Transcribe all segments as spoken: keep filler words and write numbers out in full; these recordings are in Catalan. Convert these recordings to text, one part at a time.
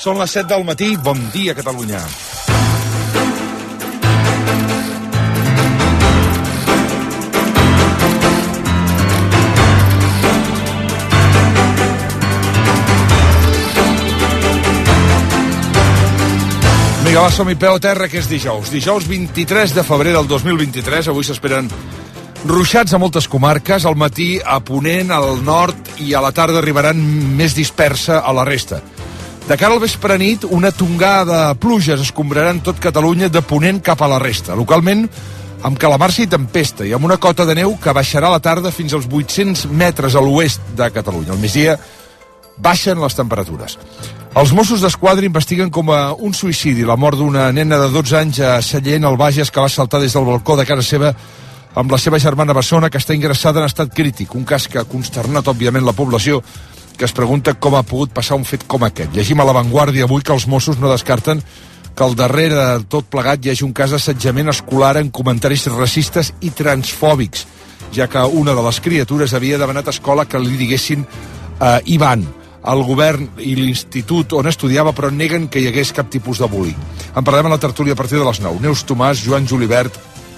Són les set del matí. Bon dia, Catalunya. Vinga, va, som-hi, peu a terra, que és dijous. Dijous vint-i-tres de febrer del dos mil vint-i-tres. Avui s'esperen ruixats a moltes comarques. Al matí a Ponent, al nord, i a la tarda arribaran més dispersa a la resta. De cara al vespre nit, una tongada de pluges escombraran tot Catalunya de Ponent cap a la resta. Localment, amb calamarsa i tempesta, i amb una cota de neu que baixarà a la tarda fins als vuit-cents metres a l'oest de Catalunya. Al migdia baixen les temperatures. Els Mossos d'Esquadra investiguen com a un suïcidi la mort d'una nena de dotze anys a Sallent, al Bages, que va saltar des del balcó de casa seva amb la seva germana bessona, que està ingressada en estat crític. Un cas que ha consternat, òbviament, la població, que es pregunta com ha pogut passar un fet com aquest. Llegim a La Vanguardia avui que els Mossos no descarten que al darrere de tot plegat hi hagi un cas d'assetjament escolar amb comentaris racistes i transfòbics, ja que una de les criatures havia demanat a escola que li diguessin eh, Ivan. El govern i l'institut on estudiava, però neguen que hi hagués cap tipus de bullying. En parlem a la tertúlia a partir de les nou. Neus Tomàs, Joan Julibert,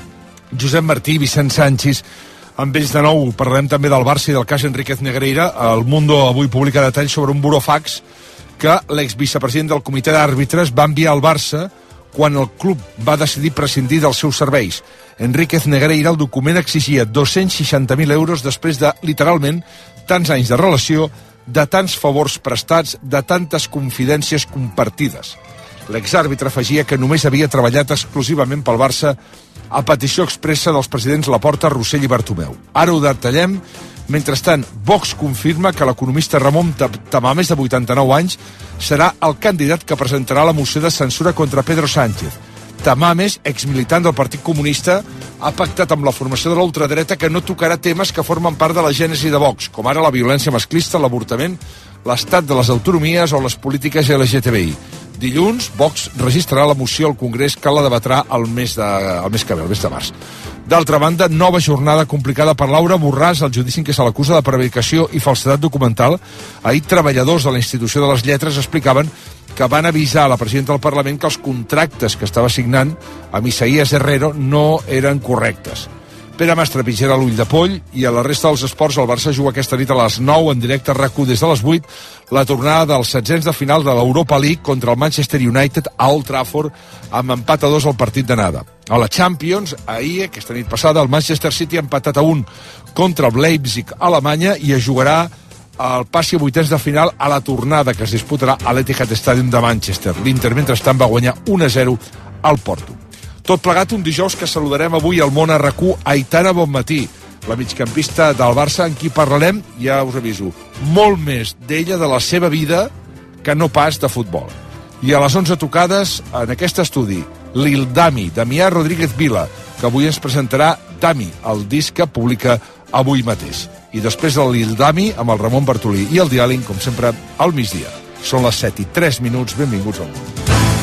Josep Martí, Vicent Sánchez. Amb ells de nou parlarem també del Barça i del cas Enríquez Negreira. El Mundo avui publica detalls sobre un burofax que l'exvicepresident del comitè d'àrbitres va enviar al Barça quan el club va decidir prescindir dels seus serveis. Enríquez Negreira, el document exigia dos-cents seixanta mil euros després de, literalment, tants anys de relació, de tants favors prestats, de tantes confidències compartides. L'exàrbitre afegia que només havia treballat exclusivament pel Barça a petició expressa dels presidents Laporta, Rossell i Bartomeu. Ara ho detallem. Mentrestant, Vox confirma que l'economista Ramon Tamames, de vuitanta-nou anys, serà el candidat que presentarà la moció de censura contra Pedro Sánchez. Tamames, exmilitant del Partit Comunista, ha pactat amb la formació de l'ultradreta que no tocarà temes que formen part de la gènesi de Vox, com ara la violència masclista, l'avortament, l'estat de les autonomies o les polítiques L G T B I. Dilluns, Vox registrarà la moció al Congrés que la debatrà el mes, de, el mes que ve, el mes de març. D'altra banda, nova jornada complicada per Laura Borràs, el judici en què se l'acusa de prevaricació i falsedat documental. Ahir, treballadors de la Institució de les Lletres explicaven que van avisar a la presidenta del Parlament que els contractes que estava signant amb Isaías Herrero no eren correctes. Pere Mastre pitjarà l'ull de poll, i a la resta dels esports el Barça juga aquesta nit a les nou en directe a RAC u des de les vuit la tornada dels setzents de final de l'Europa League contra el Manchester United a Old Trafford amb empat a dos al partit d'anada. A la Champions, ahir, aquesta nit passada, el Manchester City ha empatat a un contra el Leipzig a Alemanya i es jugarà el passi a vuitens de final a la tornada que es disputarà a l'Etihad Stadium de Manchester. L'Inter, mentrestant, va guanyar un a zero al Porto. Tot plegat un dijous que saludarem avui al món a RAC u Aitana Bonmatí, la migcampista del Barça, en qui parlarem, ja us aviso, molt més d'ella, de la seva vida, que no pas de futbol. I a les onze tocades, en aquest estudi, Lil Dami, Damià Rodríguez Vila, que avui ens presentarà Dami, el disc que publica avui mateix. I després del Lil Dami, amb el Ramon Bartolí i el diàleg, com sempre, al migdia. Són les set i tres minuts, benvinguts al món.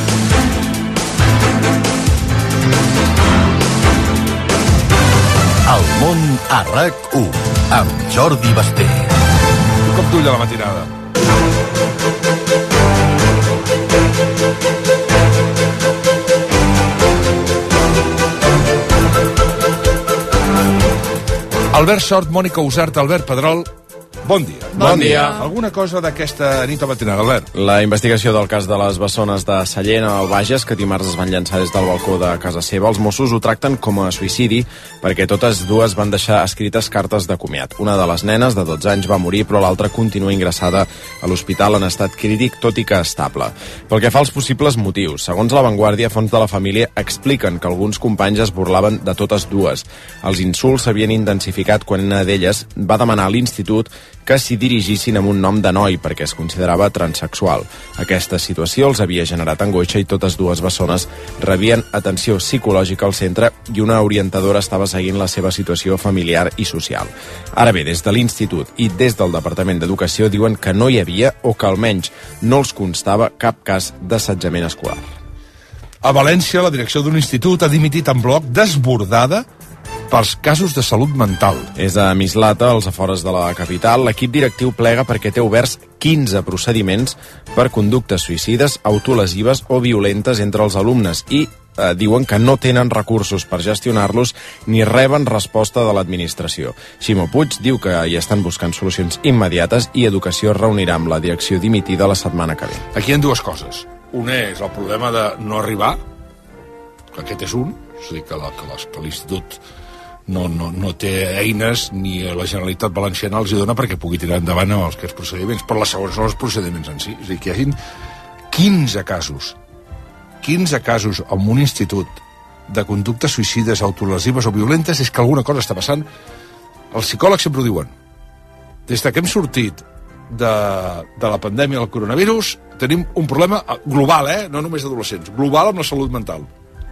El món a RAC u, amb Jordi Basté. Un cop d'ull a la matinada. Albert Sort, Mònica Usart, Albert Pedrol, bon dia. Bon dia. Alguna cosa d'aquesta nit a matinada, Albert? La investigació del cas de les bessones de Sallent al Bages, que dimarts es van llançar des del balcó de casa seva, els Mossos ho tracten com a suïcidi perquè totes dues van deixar escrites cartes de comiat. Una de les nenes, de dotze anys, va morir, però l'altra continua ingressada a l'hospital en estat crític, tot i que estable. Pel que fa als possibles motius, segons La Vanguardia, fonts de la família expliquen que alguns companys es burlaven de totes dues. Els insults s'havien intensificat quan una d'elles va demanar a l'institut que s'hi dirigissin amb un nom de noi perquè es considerava transexual. Aquesta situació els havia generat angoixa i totes dues bessones rebien atenció psicològica al centre i una orientadora estava seguint la seva situació familiar i social. Ara bé, des de l'institut i des del Departament d'Educació diuen que no hi havia o que almenys no els constava cap cas d'assetjament escolar. A València, la direcció d'un institut ha dimitit en bloc, desbordada pels casos de salut mental. És a Mislata, als afores de la capital. L'equip directiu plega perquè té oberts quinze procediments per conductes suïcides, autolesives o violentes entre els alumnes i eh, diuen que no tenen recursos per gestionar-los ni reben resposta de l'administració. Ximo Puig diu que hi estan buscant solucions immediates i Educació es reunirà amb la direcció dimitida la setmana que ve. Aquí hi ha dues coses. Una és el problema de no arribar, que aquest és un, és a dir, que, la, que, les, que l'Institut no, no, no té eines ni la Generalitat Valenciana els hi dona perquè pugui tirar endavant els aquests procediments, però la segona són els procediments en si. És a dir, que hi hagin quinze casos, quinze casos en un institut de conductes suïcides, autolesives o violentes, és que alguna cosa està passant. Els psicòlegs sempre ho diuen. Des que hem sortit de, de la pandèmia del coronavirus, tenim un problema global, eh? No només d'adolescents, global amb la salut mental.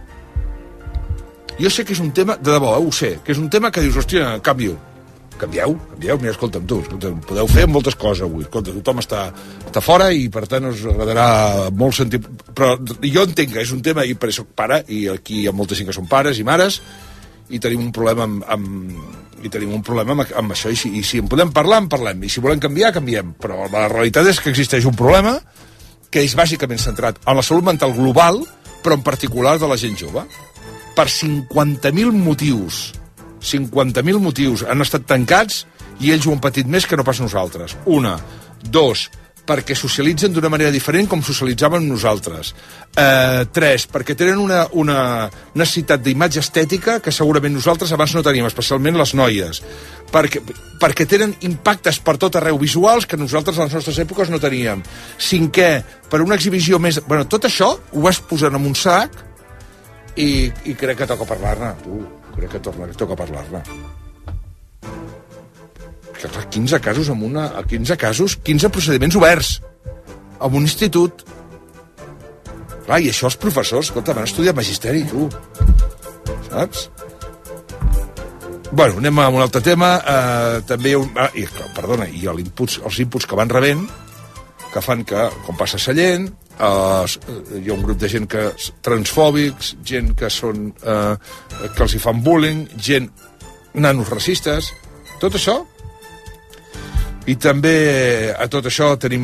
Jo sé que és un tema, de debò, eh, ho sé, que és un tema que dius, hòstia, canvio. Canvieu, canvieu, mira, escolta'm tu, escolta'm, podeu fer moltes coses avui, escolta, tothom està, està fora i per tant us agradarà molt sentir... Però jo entenc que és un tema, i per això soc pare, i aquí hi ha moltes gent que són pares i mares, i tenim un problema amb, amb, i tenim un problema amb, amb això, i si, i si en podem parlar, en parlem, i si volem canviar, canviem. Però la realitat és que existeix un problema que és bàsicament centrat en la salut mental global, però en particular de la gent jove. Per cinquanta mil motius, cinquanta mil motius han estat tancats i ells ho han patit més que no pas nosaltres. Una. Dos, perquè socialitzen d'una manera diferent com socialitzàvem nosaltres. Eh, tres, perquè tenen una, una necessitat d'imatge estètica que segurament nosaltres abans no teníem, especialment les noies. Perquè, perquè tenen impactes per tot arreu visuals que nosaltres a les nostres èpoques no teníem. Cinquè, per una exhibició més... Bueno, tot això ho vas posant en un sac i, i crec que toca parlar-ne. Tu, crec que torna, que toca parlar-ne. Que clar, quinze casos amb una... quinze casos, quinze procediments oberts en un institut. Clar, i això els professors, escolta, van estudiar magisteri, tu. Saps? Bueno, anem a un altre tema. Uh, també, un, ah, i, perdona, i l'inputs, els inputs que van rebent, que fan que, com passa a Sallent, uh, hi ha un grup de gent que transfòbics, gent que són uh, que els hi fan bullying, gent nanos racistes, tot això. I també a tot això tenim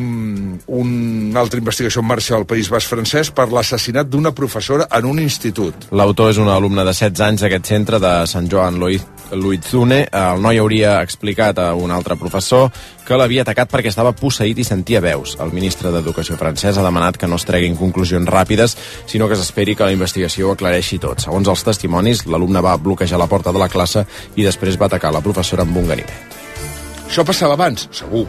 una altra investigació en marxa al País Basc francès per l'assassinat d'una professora en un institut. L'autor és un alumne de setze anys d'aquest centre de Sant Joan Loïtzune. El noi hauria explicat a un altre professor que l'havia atacat perquè estava posseït i sentia veus. El ministre d'Educació francès ha demanat que no es treguin conclusions ràpides, sinó que s'esperi que la investigació ho aclareixi tot. Segons els testimonis, l'alumne va bloquejar la porta de la classe i després va atacar la professora amb un ganivet. Això passava abans? Segur.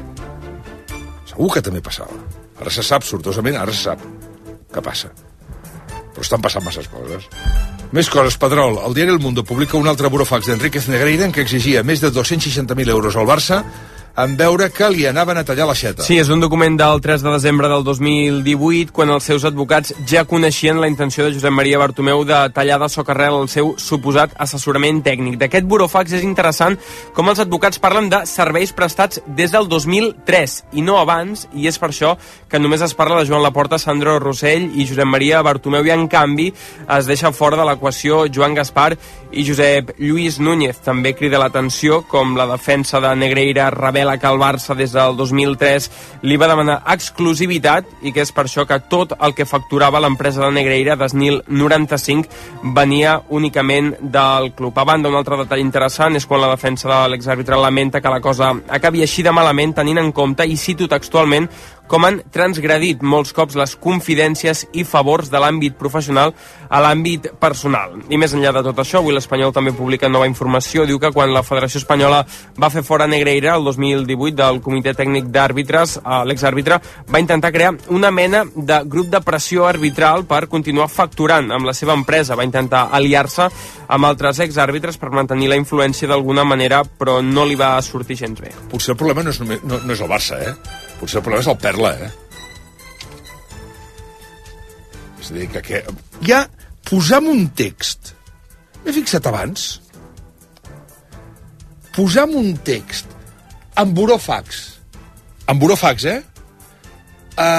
Segur que també passava. Ara se sap, sortosament, ara se sap què passa. Però estan passant masses coses. Més coses, Pedrol. El diari El Mundo publica un altre burofax d'Enríquez Negreira en què exigia més de dos-cents seixanta mil euros al Barça en veure que li anaven a tallar l'aixeta. Sí, és un document del tres de desembre del dos mil divuit, quan els seus advocats ja coneixien la intenció de Josep Maria Bartomeu de tallar de socarrel el seu suposat assessorament tècnic. D'aquest burofax és interessant com els advocats parlen de serveis prestats des del dos mil tres i no abans, i és per això que només es parla de Joan Laporta, Sandro Rossell i Josep Maria Bartomeu, i en canvi es deixa fora de l'equació Joan Gaspar i Josep Lluís Núñez. També crida l'atenció com la defensa de Negreira revela que el Barça des del dos mil tres li va demanar exclusivitat i que és per això que tot el que facturava l'empresa de Negreira, Desnil noranta-cinc, venia únicament del club. A banda, un altre detall interessant és quan la defensa de l'exàrbitre lamenta que la cosa acabi així de malament, tenint en compte, i cito textualment, com han transgredit molts cops les confidències i favors de l'àmbit professional a l'àmbit personal. I més enllà de tot això, avui l'Espanyol també publica nova informació. Diu que quan la Federació Espanyola va fer fora Negreira el dos mil divuit del Comitè Tècnic d'Àrbitres, l'exàrbitre va intentar crear una mena de grup de pressió arbitral per continuar facturant amb la seva empresa. Va intentar aliar-se amb altres exàrbitres per mantenir la influència d'alguna manera, però no li va sortir gens bé. Potser el problema no és, només, no, no és el Barça, eh? Potser el problema és el Perla, eh? És a dir, que, que ja posam un text. M'he fixat abans. Posam un text en burofax. En burofax, eh?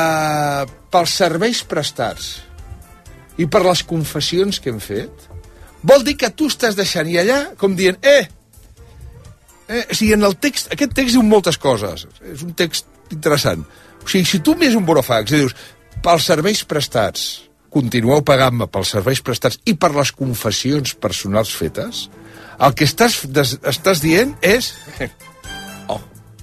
Uh, pels serveis prestats i per les confessions que hem fet, vol dir que tu estàs deixant i allà com dient, eh, eh, o sigui, en el text, aquest text diu moltes coses, és un text interessant. O sigui, si tu més un burofax i dius, pels serveis prestats, continueu pagant-me pels serveis prestats i per les confessions personals fetes, el que estàs, des, estàs dient és, oh,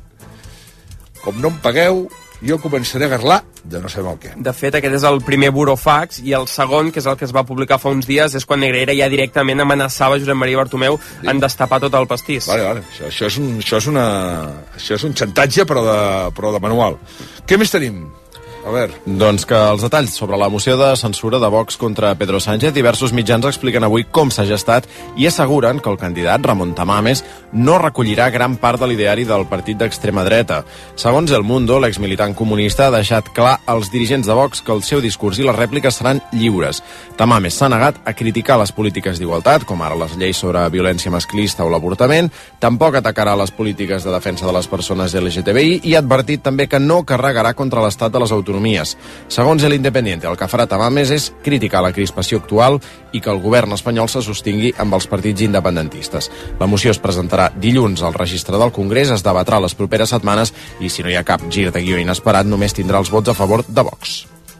com no em pagueu, jo començaré a garlar de no sabem el què. De fet, aquest és el primer burofax, i el segon, que és el que es va publicar fa uns dies, és quan Negreira ja directament amenaçava Josep Maria Bartomeu sí. en destapar tot el pastís. Vale, vale. Això, això, és un, això, és una, això és un xantatge, però de, però de manual. Què més tenim? A veure. Doncs que els detalls sobre la moció de censura de Vox contra Pedro Sánchez, diversos mitjans expliquen avui com s'ha gestat i asseguren que el candidat Ramon Tamames no recollirà gran part de l'ideari del partit d'extrema dreta. Segons El Mundo, l'exmilitant comunista ha deixat clar als dirigents de Vox que el seu discurs i les rèpliques seran lliures. Tamames s'ha negat a criticar les polítiques d'igualtat, com ara les lleis sobre violència masclista o l'avortament, tampoc atacarà les polítiques de defensa de les persones L G T B I i ha advertit també que no carregarà contra l'estat de les autonomies. Segons El Independiente, el que farà Tamames és criticar la crispació actual i que el govern espanyol se sostingui amb els partits independentistes. La moció es presentarà dilluns al registre del Congrés, es debatrà les properes setmanes i, si no hi ha cap gir de guió inesperat, només tindrà els vots a favor de Vox.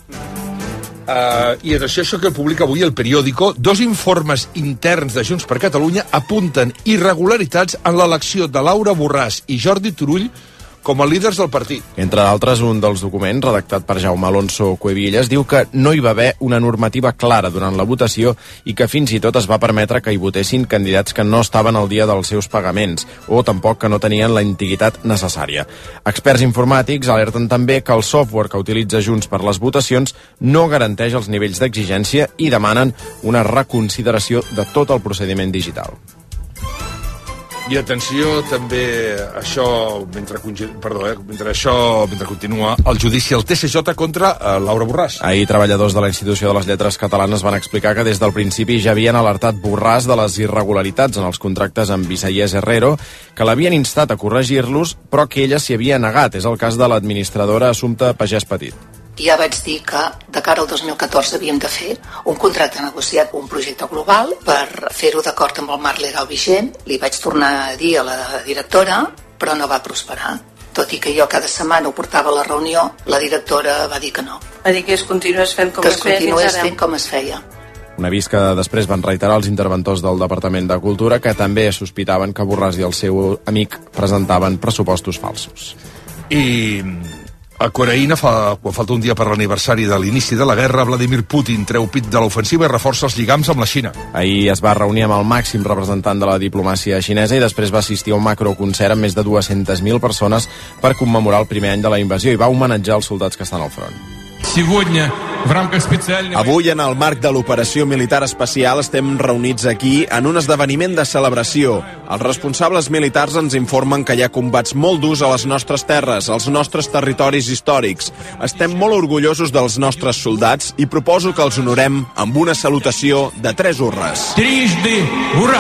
Uh, I atenció, això que publica avui el periòdico, dos informes interns de Junts per Catalunya apunten irregularitats en l'elecció de Laura Borràs i Jordi Turull com a líders del partit. Entre d'altres, un dels documents, redactat per Jaume Alonso Cuevillas, diu que no hi va haver una normativa clara durant la votació i que fins i tot es va permetre que hi votessin candidats que no estaven al dia dels seus pagaments o tampoc que no tenien la antiguitat necessària. Experts informàtics alerten també que el software que utilitza Junts per les votacions no garanteix els nivells d'exigència i demanen una reconsideració de tot el procediment digital. I atenció, també, això, mentre, perdó, eh, mentre això, mentre continua, el judici al T S J contra eh, Laura Borràs. Ahir, treballadors de la Institució de les Lletres Catalanes van explicar que des del principi ja havien alertat Borràs de les irregularitats en els contractes amb Isaías Herrero, que l'havien instat a corregir-los, però que ella s'hi havia negat. És el cas de l'administradora Assumpta Pagès Petit. Ja vaig dir que de cara al dos mil catorze havíem de fer un contracte negociat, un projecte global, per fer-ho d'acord amb el marc legal vigent. Li vaig tornar a dir a la directora, però no va prosperar. Tot i que jo cada setmana ho portava a la reunió, la directora va dir que no. Va dir que es continués fent com que es feia fins ara. Que es continués fent com es feia. Un avís que després van reiterar els interventors del Departament de Cultura, que també sospitaven que Borràs i el seu amic presentaven pressupostos falsos. I a Coreïna, fa, quan falta un dia per l'aniversari de l'inici de la guerra, Vladimir Putin treu pit de l'ofensiva i reforça els lligams amb la Xina. Ahir es va reunir amb el màxim representant de la diplomàcia xinesa i després va assistir a un macroconcert amb més de dues-centes mil persones per commemorar el primer any de la invasió i va homenatjar els soldats que estan al front. Avui, en el marc de l'operació militar especial, estem reunits aquí en un esdeveniment de celebració. Els responsables militars ens informen que hi ha combats molt durs a les nostres terres, als nostres territoris històrics. Estem molt orgullosos dels nostres soldats i proposo que els honorem amb una salutació de tres urres. Trishdi, hurra!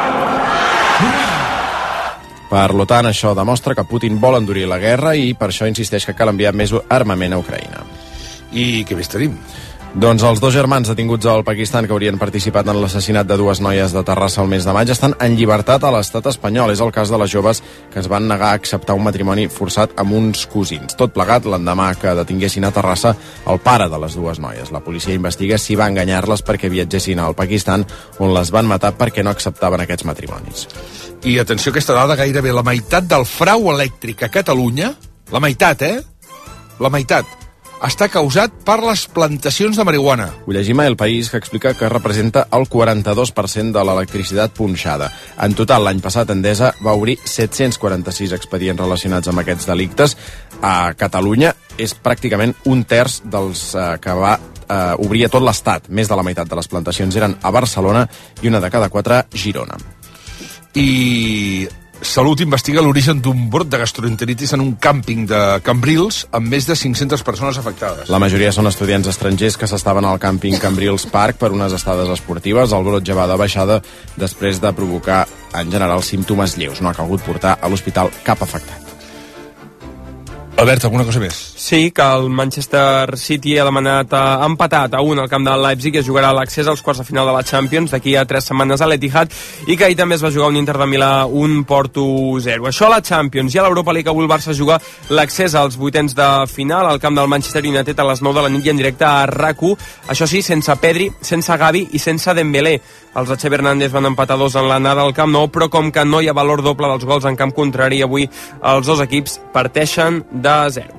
Per l'OTAN, això demostra que Putin vol endurir la guerra i per això insisteix que cal enviar més armament a Ucraïna. I què més tenim? Doncs els dos germans detinguts al Pakistan que haurien participat en l'assassinat de dues noies de Terrassa el mes de maig estan en llibertat a l'estat espanyol. És el cas de les joves que es van negar a acceptar un matrimoni forçat amb uns cosins. Tot plegat l'endemà que detinguessin a Terrassa el pare de les dues noies. La policia investiga si va enganyar-les perquè viatgessin al Pakistan, on les van matar perquè no acceptaven aquests matrimonis. I atenció a aquesta dada, gairebé la meitat del frau elèctric a Catalunya, la meitat, eh? La meitat, està causat per les plantacions de marihuana. Ho llegim a El País, que explica que representa el quaranta-dos per cent de l'electricitat punxada. En total, l'any passat, Endesa va obrir set-cents quaranta-sis expedients relacionats amb aquests delictes. A Catalunya és pràcticament un terç dels eh, que va eh, obrir a tot l'Estat. Més de la meitat de les plantacions eren a Barcelona i una de cada quatre a Girona. I Salut investiga l'origen d'un brot de gastroenteritis en un càmping de Cambrils amb més de cinc-centes persones afectades. La majoria són estudiants estrangers que s'estaven al càmping Cambrils Park per unes estades esportives. El brot ja va de baixada després de provocar, en general, símptomes lleus. No ha calgut portar a l'hospital cap afectat. Albert, alguna cosa més? Sí, que el Manchester City ha demanat ha empatat a un al camp del Leipzig i es jugarà l'accés als quarts de final de la Champions d'aquí a tres setmanes a l'Etihad, i que ahir també es va jugar un Inter de Milà un Porto zero. Això a la Champions. I a l'Europa League avui el Barça juga l'accés als vuitens de final al camp del Manchester United a les nou de la nit i en directe a RAC u. Això sí, sense Pedri, sense Gavi i sense Dembélé. Els de Xavi Hernández van empatar dos en l'anada al Camp Nou, però com que no hi ha valor doble dels gols en camp contrari, avui els dos equips parteixen de zero.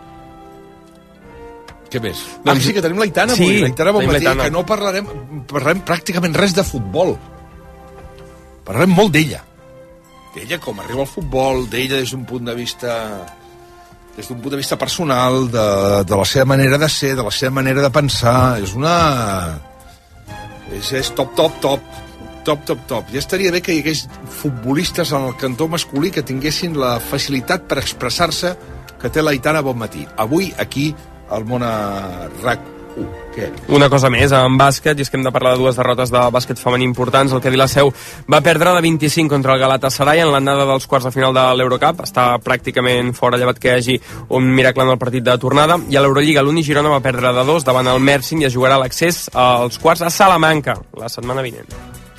Què més? Doncs, ah, sí, que tenim l'Aitana sí, avui. L'Aitana bon matí, l'Aitana. que no parlarem, parlarem pràcticament res de futbol. Parlarem molt d'ella. D'ella com arriba al futbol, d'ella des d'un punt de vista... des d'un punt de vista personal, de, de la seva manera de ser, de la seva manera de pensar. És una... És, és top, top, top. Top, top, top. Ja estaria bé que hi hagués futbolistes en el cantó masculí que tinguessin la facilitat per expressar-se que té l'Aitana Bonmatí. Avui, aquí, al món a RAC u. Què? Una cosa més, en bàsquet, i és que hem de parlar de dues derrotes de bàsquet femení importants. El Cadí la Seu va perdre de vint-i-cinc contra el Galatasaray en l'anada dels quarts de final de l'Eurocup. Està pràcticament fora, llevat que hi hagi un miracle en el partit de tornada. I a l'Eurolliga l'Uni Girona va perdre de dos davant el Mersin i es jugarà l'accés als quarts a Salamanca la setmana vinent.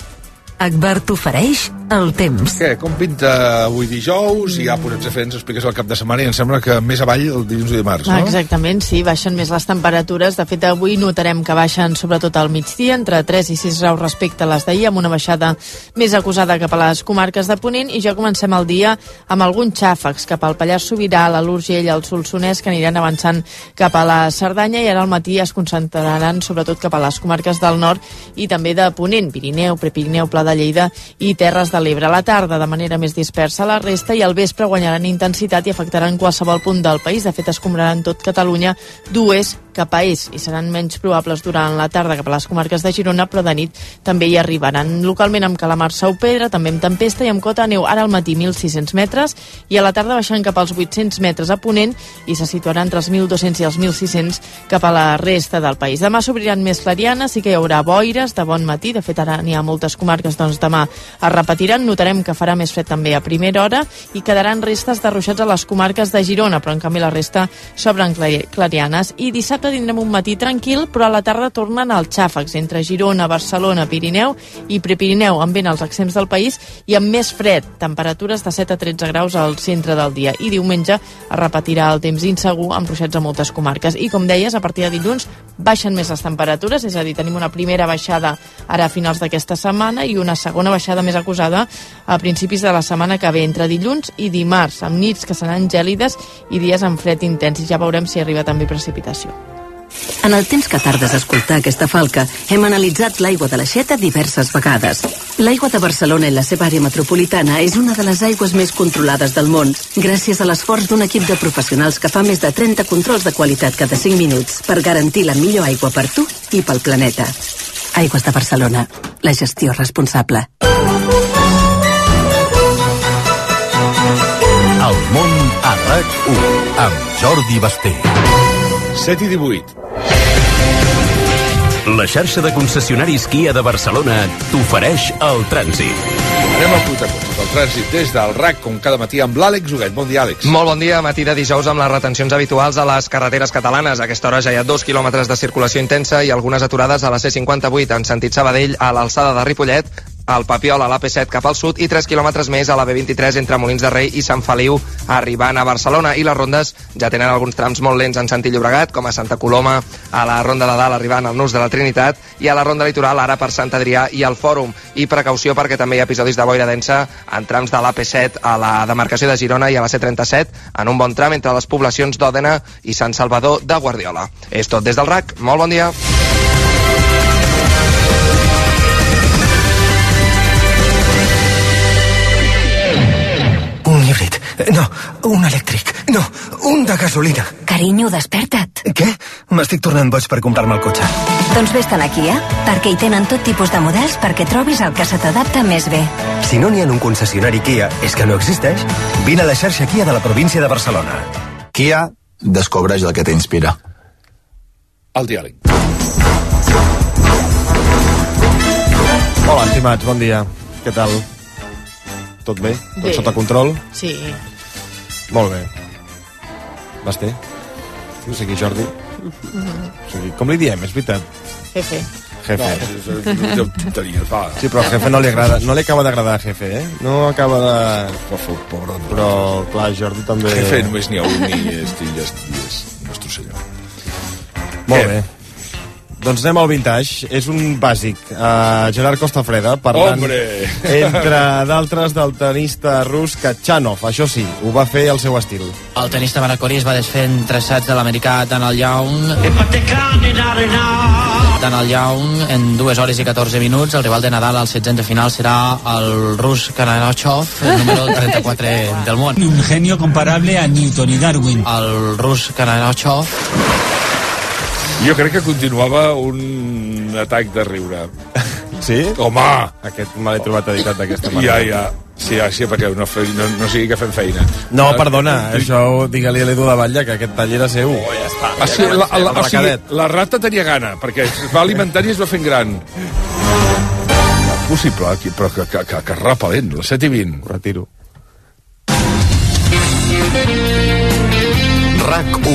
Agbar t'ofereix el temps. Què? Com pinta avui dijous? I ja podem fer, ens expliques el cap de setmana i em sembla que més avall el dilluns i dimarts, no? Exactament, sí, baixen més les temperatures. De fet, avui notarem que baixen sobretot al migdia, entre tres i sis graus respecte a les d'ahir, amb una baixada més acusada cap a les comarques de Ponent, i ja comencem el dia amb alguns xàfecs cap al Pallars Sobirà, a l'Urgell, al Solsonès, que aniran avançant cap a la Cerdanya, i ara al matí es concentraran sobretot cap a les comarques del nord i també de Ponent, Pirineu, Prepirineu, Pla de Lleida i Terres de l'Ebre. A la tarda, de manera més dispersa a la resta, i al vespre guanyaran intensitat i afectaran qualsevol punt del país. De fet, escombraran tot Catalunya d'oest cap a est i seran menys probables durant la tarda cap a les comarques de Girona, però de nit també hi arribaran. Localment amb calamarsa o pedra, també amb tempesta i amb cota de neu. Ara al matí mil sis-cents metres i a la tarda baixant cap als vuit-cents metres a Ponent i se situaran entre els mil dos-cents i els mil sis-cents cap a la resta del país. Demà s'obriran més clarianes, sí que hi haurà boires de bon matí. De fet, ara n'hi ha moltes comarques, doncs demà es repetiran. Notarem que farà més fred també a primera hora i quedaran restes de ruixats a les comarques de Girona, però en canvi la resta s'obren clarianes. I dissabte tindrem un matí tranquil, però a la tarda tornen els xàfecs entre Girona, Barcelona, Pirineu i Prepirineu, amb vent als extrems del país i amb més fred, temperatures de set a tretze graus al centre del dia. I diumenge es repetirà el temps insegur amb ruixats a moltes comarques. I com deies, a partir de dilluns baixen més les temperatures, és a dir, tenim una primera baixada ara a finals d'aquesta setmana i una segona baixada més acusada a principis de la setmana que ve, entre dilluns i dimarts, amb nits que seran gèlides i dies amb fred intens, i ja veurem si arriba també precipitació. En el temps que tardes a escoltar aquesta falca, hem analitzat l'aigua de l'Aixeta diverses vegades. L'aigua de Barcelona i la seva àrea metropolitana és una de les aigües més controlades del món, gràcies a l'esforç d'un equip de professionals que fa més de trenta controls de qualitat cada cinc minuts per garantir la millor aigua per tu i pel planeta. Aigües de Barcelona, la gestió responsable. El món a RAC u amb Jordi Basté. set i divuit. La xarxa de concessionaris Kia de Barcelona t'ofereix el trànsit. Anem al protagonista del trànsit des del RAC, com cada matí, amb l'Àlex Huguet. Bon dia, Àlex. Molt bon dia, matí de dijous amb les retencions habituals a les carreteres catalanes. A aquesta hora ja hi ha dos quilòmetres de circulació intensa i algunes aturades a la C cinquanta-vuit en sentit Sabadell a l'alçada de Ripollet, al Papiol a l'A P set cap al sud i tres quilòmetres més a la B vint-i-tres entre Molins de Rei i Sant Feliu arribant a Barcelona. I les rondes ja tenen alguns trams molt lents en sentit Llobregat, com a Santa Coloma, a la Ronda de Dalt arribant al Nus de la Trinitat i a la Ronda Litoral ara per Sant Adrià i el Fòrum. I precaució perquè també hi ha episodis de boira densa en trams de l'A P set a la demarcació de Girona i a la C trenta-set en un bon tram entre les poblacions d'Òdena i Sant Salvador de Guardiola. És tot des del RAC. Molt bon dia. Un híbrid. No, un elèctric. No, un de gasolina. Carinyo, desperta't. Què? M'estic tornant boig per comprar-me el cotxe. Doncs vés-te'n a Kia, perquè hi tenen tot tipus de models perquè trobis el que se t'adapta més bé. Si no n'hi ha en un concessionari Kia, és que no existeix. Vine a la xarxa Kia de la província de Barcelona. Kia, descobreix el que t'inspira. El diàleg. Hola, estimats, bon dia. Què tal? Tot bé? Tot Bé. sota control? Sí. Molt bé. Basté. O sigui, Jordi. O sigui, com li diem, és veritat? Jefe. Jefe. No, tonteries, va. Sí, però al Jefe no li agrada, no li acaba d'agradar Jefe, eh? No acaba de... Pobre, però, clar, Jordi també... Jefe només n'hi ha un i és, i és, i és nostre senyor. Molt bé. Doncs anem al vintage. És un bàsic. Uh, Gerard Costafreda, parlant, Hombre. entre d'altres, del tenista rus Kachanov. Això sí, ho va fer al seu estil. El tenista Maracori es va desfer en tres sets de l'americà Daniel Young. Daniel Young en dues hores i catorze minuts. El rival de Nadal al setzents de final serà el rus Kanachov, el número trenta-quatre del món. Un genio comparable a Newton i Darwin. El rus Kanachov. Jo crec que continuava un atac de riure. Sí? Home! Aquest me l'he trobat editat d'aquesta manera. Ja, ja. Sí, ja, sí, perquè no, fe, no, no sigui que fem feina. No, perdona, això digue-li a l'Edu de Batlle, que aquest tall era seu. Oh, ja està. Ah, sí, la, la, o sigui, la rata tenia gana, perquè es va alimentar i es va fent gran. Possible, aquí, però que, que, que, que repel·lent, les set i vint. Ho retiro. RAC u.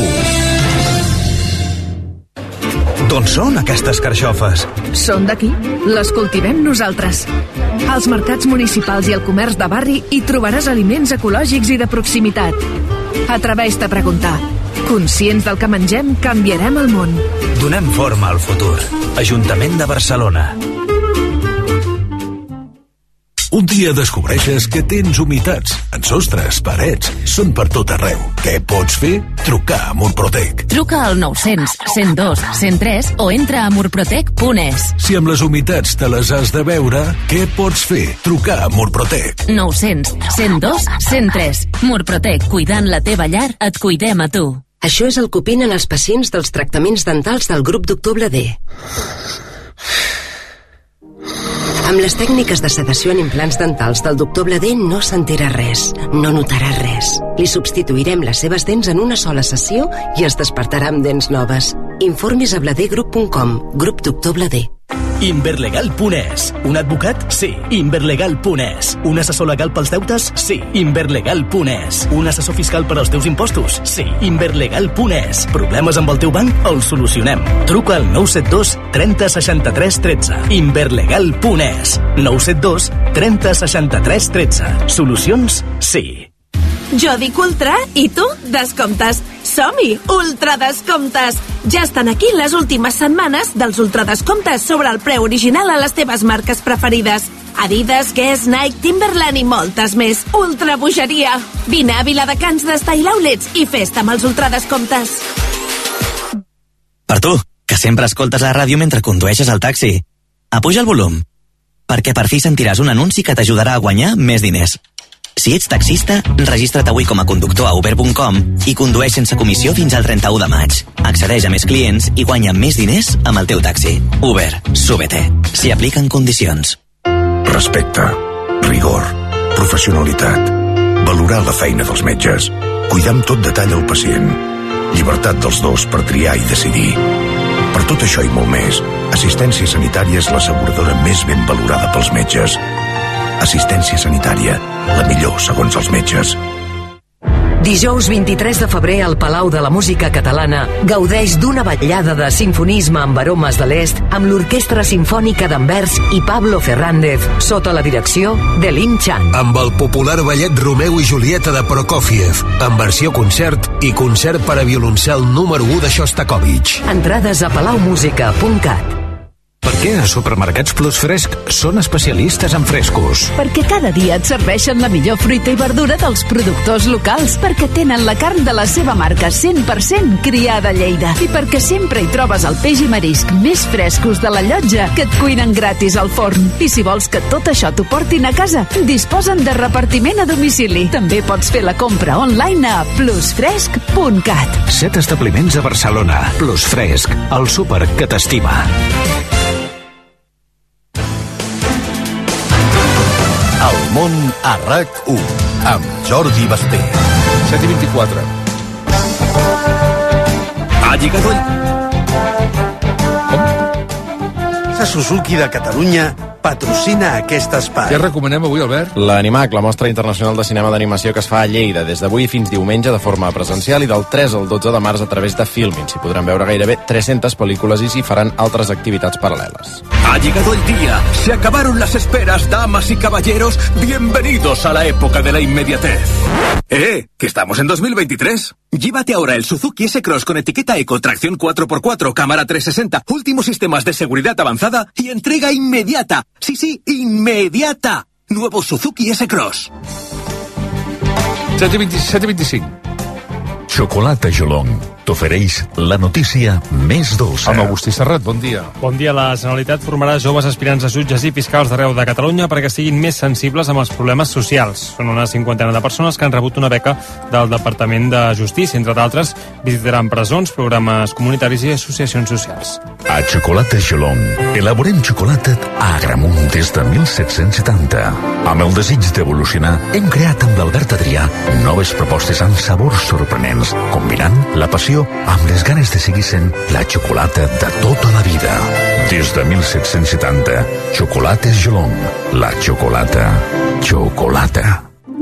D'on són aquestes carxofes? Són d'aquí. Les cultivem nosaltres. Als mercats municipals i al comerç de barri hi trobaràs aliments ecològics i de proximitat. Atreveix-te a preguntar. Conscients del que mengem, canviarem el món. Donem forma al futur. Ajuntament de Barcelona. Un dia descobreixes que tens humitats en sostres, parets, són per tot arreu. Què pots fer? Trucar a Murprotec. Truca al nou-cents, cent dos, cent tres o entra a murprotec punt es. Si amb les humitats te les has de veure, què pots fer? Trucar a Murprotec. nou-cents, cent dos, cent tres. Murprotec, cuidant la teva llar, et cuidem a tu. Això és el que opinen els pacients dels tractaments dentals del grup Doctor Blader. Amb les tècniques de sedació en implants dentals del doctor Blader no sentirà res, no notarà res. Li substituirem les seves dents en una sola sessió i es despertarà amb dents noves. Informis a bladergroup punt com. Grup Doctor Blader. Inverlegal punt es. Un advocat? Sí. Inverlegal punt es. Un assessor legal pels deutes? Sí. Inverlegal punt es. Un assessor fiscal per als teus impostos? Sí. Inverlegal punt es. Problemes amb el teu banc? Els solucionem. Truca al nou set dos, trenta, seixanta-tres, tretze. Inverlegal punt es. nou set dos, trenta, seixanta-tres, tretze. Solucions? Sí. Jo dic ultra i tu descomptes. Som-hi, ultradescomptes! Ja estan aquí les últimes setmanes dels ultradescomptes sobre el preu original a les teves marques preferides. Adidas, Guess, Nike, Timberland i moltes més. Ultra bogeria! Vine a Viladecans d'Style Outlets i festa amb els ultradescomptes. Per tu, que sempre escoltes la ràdio mentre condueixes el taxi. Apuja el volum, perquè per fi sentiràs un anunci que t'ajudarà a guanyar més diners. Si ets taxista, registra't avui com a conductor a uber punt com i condueix sense comissió fins al trenta-u de maig. Accedeix a més clients i guanya més diners amb el teu taxi. Uber, súbete. S'hi apliquen condicions. Respecte, rigor, professionalitat, valorar la feina dels metges, cuidar amb tot detall el pacient, llibertat dels dos per triar i decidir. Per tot això i molt més, Assistència Sanitària és l'asseguradora més ben valorada pels metges. Assistència Sanitària, la millor segons els metges. Dijous vint-i-tres de febrer al Palau de la Música Catalana gaudeix d'una vetllada de simfonisme amb aromes de l'est amb l'Orquestra Simfònica d'Anvers i Pablo Fernández sota la direcció de Lin Chan. Amb el popular ballet Romeu i Julieta de Prokofiev, en versió concert i concert per a violoncel número u de Shostakovich. Entrades a palaumusica punt cat. Per què a Supermercats Plus Fresc són especialistes en frescos? Perquè cada dia et serveixen la millor fruita i verdura dels productors locals, perquè tenen la carn de la seva marca cent per cent criada a Lleida i perquè sempre hi trobes el peix i marisc més frescos de la llotja que et cuinen gratis al forn. I si vols que tot això t'ho portin a casa, disposen de repartiment a domicili. També pots fer la compra online a plus fresc punt cat. Set establiments a Barcelona. Plus Fresc, el súper que t'estima. El món a RAC u, amb Jordi Basté. set i vint-i-quatre. Ha llegado el... La Suzuki de Catalunya patrocina aquest espai. Què recomanem avui, Albert? L'Animac, la mostra internacional de cinema d'animació que es fa a Lleida des d'avui fins diumenge de forma presencial i del tres al dotze de març a través de Filmin. S'hi podran veure gairebé tres-centes pel·lícules i s'hi faran altres activitats paral·leles. Ha llegado el día. Se acabaron las esperas, damas y caballeros. Bienvenidos a la época de la inmediatez. ¡Eh! ¿Que estamos en dos mil veintitrés? Llévate ahora el Suzuki S-Cross con etiqueta Eco, tracción cuatro por cuatro, cámara trescientos sesenta, últimos sistemas de seguridad avanzada y entrega inmediata. Sí, sí, inmediata. Nuevo Suzuki S-Cross. set i vint-i-cinc. Xocolata Jolong t'ofereix la notícia més dolça. Amb Agustí Serrat, bon dia. Bon dia. La Generalitat formarà joves aspirants a jutges i fiscals d'arreu de Catalunya perquè siguin més sensibles amb els problemes socials. Són una cinquantena de persones que han rebut una beca del Departament de Justícia. Entre d'altres, visitaran presons, programes comunitaris i associacions socials. A Xocolata Jolong elaborem xocolata a Agramunt des de mil set-cents setanta. Amb el desig d'evolucionar, hem creat amb l'Albert Adrià noves propostes amb sabors sorprenents, combinant la passió amb les ganes de seguir sent la xocolata de tota la vida. Des de mil set-cents setanta, Xocolates Jolong, la xocolata, xocolata.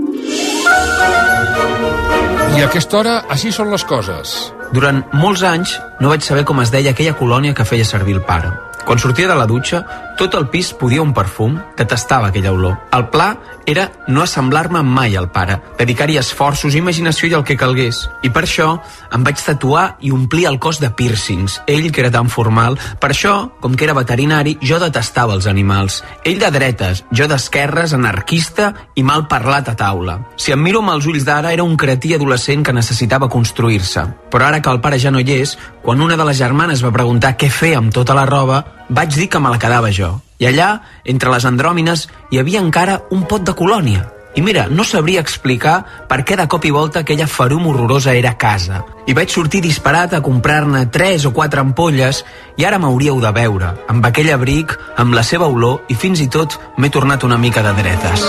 I a aquesta hora, així són les coses. Durant molts anys no vaig saber com es deia aquella colònia que feia servir el pare. Quan sortia de la dutxa, tot el pis podia un perfum, detestava aquella olor. El pla era no assemblar-me mai al pare, dedicar-hi esforços, imaginació i el que calgués. I per això em vaig tatuar i omplir el cos de pírcings. Ell, que era tan formal, per això, com que era veterinari, jo detestava els animals. Ell de dretes, jo d'esquerres, anarquista i mal parlat a taula. Si em miro amb els ulls d'ara, era un cretí adolescent que necessitava construir-se. Però ara que el pare ja no hi és, quan una de les germanes va preguntar què fer amb tota la roba, vaig dir que me la quedava jo. I allà, entre les andròmines, hi havia encara un pot de colònia. I mira, no sabria explicar per què de cop i volta aquella ferum horrorosa era casa. I vaig sortir disparat a comprar-ne tres o quatre ampolles i ara m'hauríeu de veure, amb aquell abric, amb la seva olor i fins i tot m'he tornat una mica de dretes.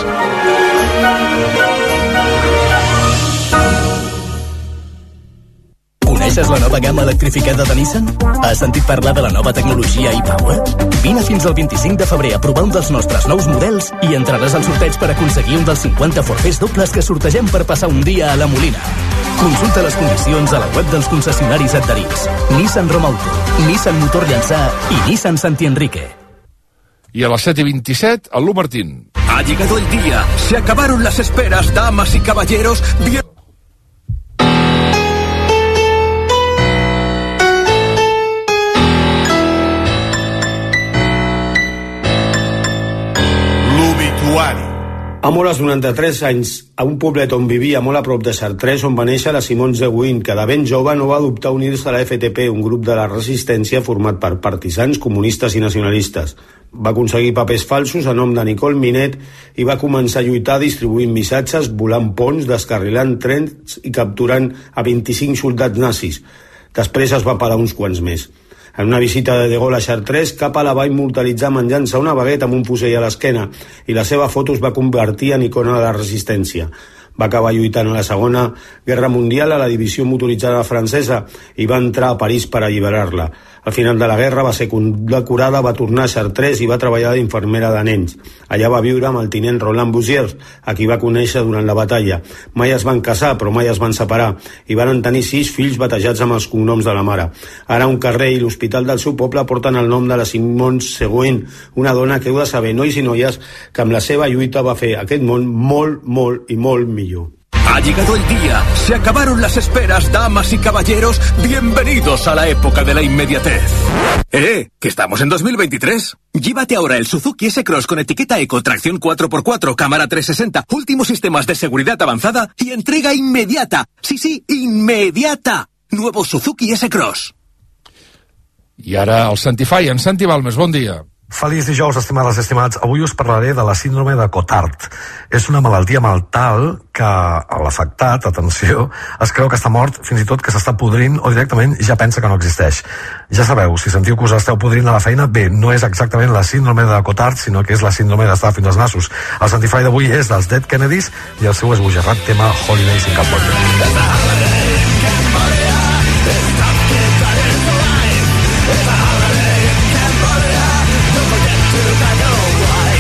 Coneixes la nova gamma electrificada de Nissan? Has sentit parlar de la nova tecnologia e-Power? Vine fins al vint-i-cinc de febrer a provar un dels nostres nous models i entraràs al sorteig per aconseguir un dels cinquanta forfers dobles que sortegem per passar un dia a la Molina. Consulta les condicions a la web dels concessionaris adherits. Nissan Romauto, Nissan Motor Llançà i Nissan Santi Enrique. I a les set i vint-i-set, el Lu Martín. Ha llegado el día. Se acabaron las esperas, damas y caballeros. Bien... A molt als noranta-tres anys, a un poblet on vivia molt a prop de Sartres, on va néixer la Simone Seguin, que de ben jove no va dubtar unir-se a la F T P, un grup de la resistència format per partisans, comunistes i nacionalistes. Va aconseguir papers falsos a nom de Nicole Minet i va començar a lluitar distribuint missatges, volant ponts, descarrilant trens i capturant a vint-i-cinc soldats nazis. Després es va parar uns quants més. En una visita de De Gaulle a Chartres, Capa la va immortalitzar menjant-se una bagueta amb un fusell a l'esquena i la seva foto es va convertir en icona de la resistència. Va acabar lluitant a la Segona Guerra Mundial a la divisió motoritzada francesa i va entrar a París per alliberar-la. Al final de la guerra va ser condecorada, va tornar a Chartres i va treballar d'infermera de nens. Allà va viure amb el tinent Roland Bousiers, a qui va conèixer durant la batalla. Mai es van casar, però mai es van separar, i van tenir sis fills batejats amb els cognoms de la mare. Ara un carrer i l'hospital del seu poble porten el nom de la Simone Seguin, una dona que heu de saber, nois i noies, que amb la seva lluita va fer aquest món molt, molt i molt millor. Ha llegado el día. Se acabaron las esperas, damas y caballeros. Bienvenidos a la época de la inmediatez. ¡Eh! ¿Que estamos en dos mil veintitrés? Llévate ahora el Suzuki S-Cross con etiqueta Eco, tracción cuatro por cuatro, cámara trescientos sesenta, últimos sistemas de seguridad avanzada y entrega inmediata. Sí, sí, inmediata. Nuevo Suzuki S-Cross. I ara el Santify, en Santi Balmes, bon dia. Feliç dijous, estimades i estimats. Avui us parlaré de la síndrome de Cotard. És una malaltia mental que l'afectat, atenció, es creu que està mort, fins i tot que s'està podrint o directament ja pensa que no existeix. Ja sabeu, si sentiu que us esteu podrint a la feina, bé, no és exactament la síndrome de Cotard, sinó que és la síndrome d'estar fins als nassos. El Santify d'avui és dels Dead Kennedys i el seu esbojarrat tema Holidays in Cambodia. It's a holiday in Cambodia. Don't forget to pack away.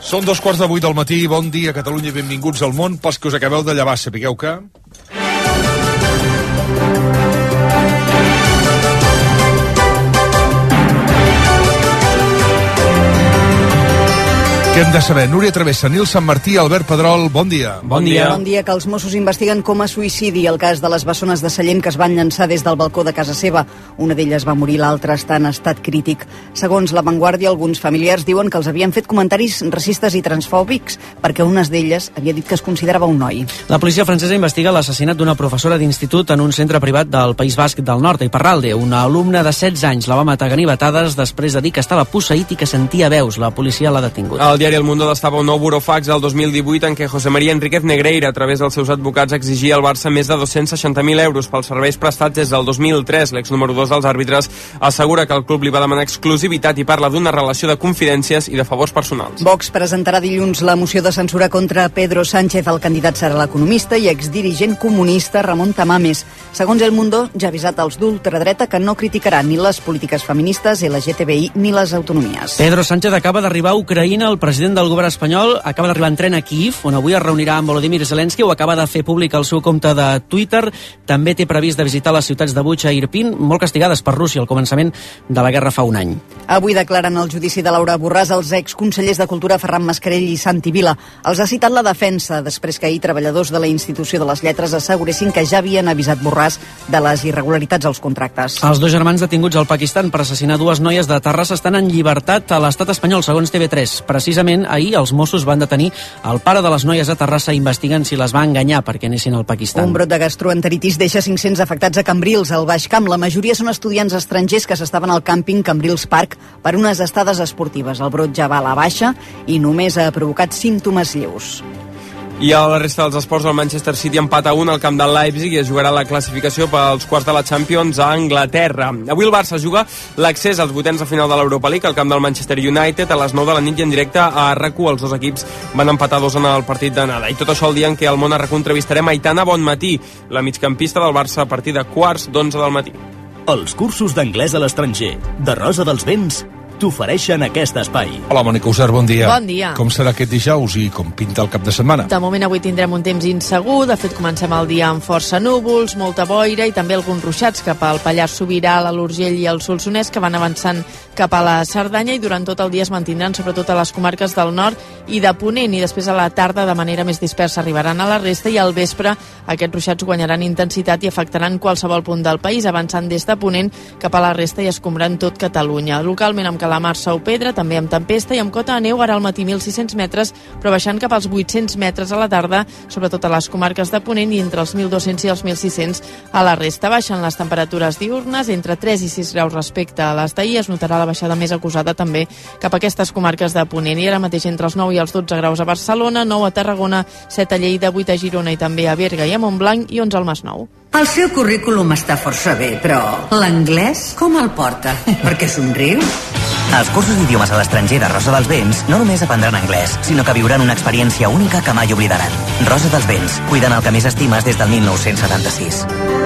Són dos quarts de vuit del matí, bon dia Catalunya i benvinguts al món. Pels que us acabeu de llevar, sapigueu que... Què hem de saber? Núria Travessa, Nil Sant Martí, Albert Pedrol, bon dia. Bon dia. Bon dia, que els Mossos investiguen com a suïcidi el cas de les bessones de Sallent que es van llançar des del balcó de casa seva. Una d'elles va morir, l'altra està en estat crític. Segons La Vanguardia, alguns familiars diuen que els havien fet comentaris racistes i transfòbics perquè una d'elles havia dit que es considerava un noi. La policia francesa investiga l'assassinat d'una professora d'institut en un centre privat del País Basc del Nord, a Iparralde. Una alumna de setze anys la va matar a ganivetades després de dir que estava posseït i que sentia veus. La policia l'ha detingut. El diari El Mundo destapa un nou burofax el dos mil divuit en què José María Enríquez Negreira, a través dels seus advocats, exigia al Barça més de dos-cents seixanta mil euros pels serveis prestats des del dos mil tres. L'ex número dos dels àrbitres assegura que el club li va demanar exclusivitat i parla d'una relació de confidències i de favors personals. Vox presentarà dilluns la moció de censura contra Pedro Sánchez. El candidat serà l'economista i exdirigent comunista Ramon Tamames. Segons El Mundo, ja ha avisat als d'ultradreta que no criticarà ni les polítiques feministes, L G T B I ni les autonomies. Pedro Sánchez acaba d'arribar a Ucraïna. El president del govern espanyol acaba d'arribar en tren a Kíev, on avui es reunirà amb Volodymyr Zelensky. Ho acaba de fer públic al seu compte de Twitter. També té previst de visitar les ciutats de Bucha i Irpin, molt castigades per Rússia al començament de la guerra fa un any. Avui declaren el judici de Laura Borràs els exconsellers de Cultura Ferran Mascarell i Santi Vila. Els ha citat la defensa després que ahir treballadors de la Institució de les Lletres asseguressin que ja havien avisat Borràs de les irregularitats als contractes. Els dos germans detinguts al Pakistan per assassinar dues noies de Terrassa estan en llibertat a l'estat espanyol, segons T V tres. Precisament ahir els Mossos van detenir el pare de les noies a Terrassa investigant si les va enganyar perquè anessin al Pakistan. Un brot de gastroenteritis deixa cinc-cents afectats a Cambrils, al Baix Camp. La majoria són estudiants estrangers que s'estaven al càmping Cambrils Park per unes estades esportives. El brot ja va a la baixa i només ha provocat símptomes lleus. I a la resta dels esports, el Manchester City empata un al camp del Leipzig i es jugarà la classificació pels quarts de la Champions a Anglaterra. Avui el Barça juga l'accés als vuitens de final de l'Europa League al camp del Manchester United a les nou de la nit i en directe a R A C U. Els dos equips van empatar dos en el partit d'anada. I tot això el dia en què al món R A C U entrevistarem Aitana Bonmatí, la migcampista del Barça, a partir de quarts d'onze del matí. Els cursos d'anglès a l'estranger de Rosa dels Vents t'ofereixen aquest espai. Hola, Mònica Usar, bon dia. Bon dia. Com serà aquest dijous i com pinta el cap de setmana? De moment avui tindrem un temps insegur, de fet comencem el dia amb força núvols, molta boira i també alguns ruixats cap al Pallars Sobirà, a l'Urgell i al Solsonès, que van avançant cap a la Cerdanya i durant tot el dia es mantindran sobretot a les comarques del nord i de Ponent, i després a la tarda de manera més dispersa arribaran a la resta i al vespre aquests ruixats guanyaran intensitat i afectaran qualsevol punt del país, avançant des de Ponent cap a la resta i escombrant tot Catalunya. Localment amb Calamar, Sau Pedra, també amb tempesta i amb cota de neu, ara al matí mil sis-cents metres, però baixant cap als vuit-cents metres a la tarda, sobretot a les comarques de Ponent, i entre els mil dos-cents i els mil sis-cents a la resta. Baixen les temperatures diurnes, entre tres i sis graus respecte a les d'ahir. Es notarà la baixada més acusada també cap a aquestes comarques de Ponent, i ara mateix entre els nou i els dotze graus a Barcelona, nou a Tarragona, set a Lleida, vuit a Girona i també a Berga i a Montblanc i onze al Masnou. El seu currículum està força bé, però l'anglès com el porta? Per què somriu? Als cursos d'idiomes a l'estranger de Rosa dels Vents no només aprendran anglès, sinó que viuran una experiència única que mai oblidaran. Rosa dels Vents, cuidant el que més estimes des del mil nou-cents setanta-sis.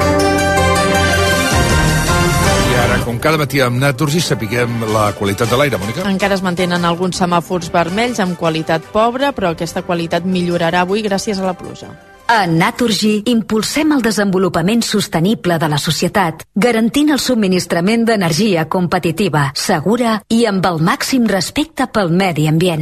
I ara, com cada matí amb Naturgy, sapiguem la qualitat de l'aire, Mònica. Encara es mantenen alguns semàfors vermells amb qualitat pobra, però aquesta qualitat millorarà avui gràcies a la pluja. A Naturgy impulsem el desenvolupament sostenible de la societat, garantint el subministrament d'energia competitiva, segura i amb el màxim respecte pel medi ambient.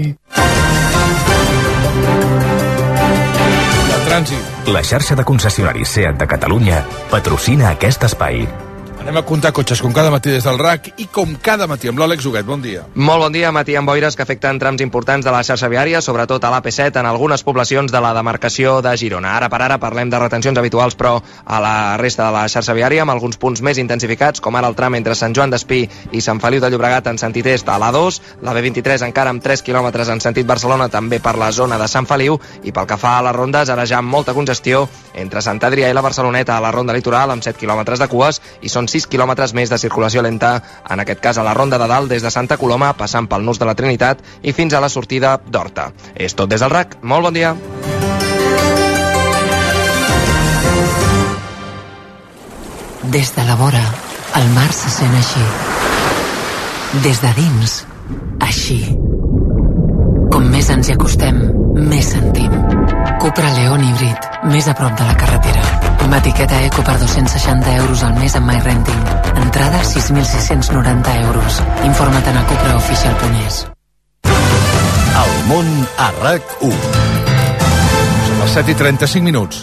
El trànsit. La xarxa de concessionaris SEAT de Catalunya patrocina aquest espai. Anem a comptar cotxes com cada matí des del R A C i com cada matí amb l'Àlex Huguet. Bon dia. Molt bon dia. Matí amb boires que afecten trams importants de la xarxa viària, sobretot a l'A P set en algunes poblacions de la demarcació de Girona. Ara per ara parlem de retencions habituals, però a la resta de la xarxa viària, amb alguns punts més intensificats, com ara el tram entre Sant Joan d'Espí i Sant Feliu de Llobregat en sentit est a l'A dos, la B vint-i-tres encara amb tres quilòmetres en sentit Barcelona, també per la zona de Sant Feliu, i pel que fa a les rondes, ara ja amb molta congestió entre Sant Adrià i la Barceloneta a la ronda litoral, amb set quilòmetres de cues, i són sis quilòmetres més de circulació lenta, en aquest cas a la ronda de dalt des de Santa Coloma, passant pel Nus de la Trinitat i fins a la sortida d'Horta. És tot des del R A C. Molt bon dia. Des de la vora, el mar se sent així. Des de dins, així. Com més ens hi acostem, més sentim. Cupra León híbrid, més a prop de la carretera. Amb etiqueta eco per dos-cents seixanta euros al mes amb MyRenting. Entrada sis mil sis-cents noranta euros. Informa't a cupra oficial punt es. El món a RAC u. Són les set i trenta-cinc minuts.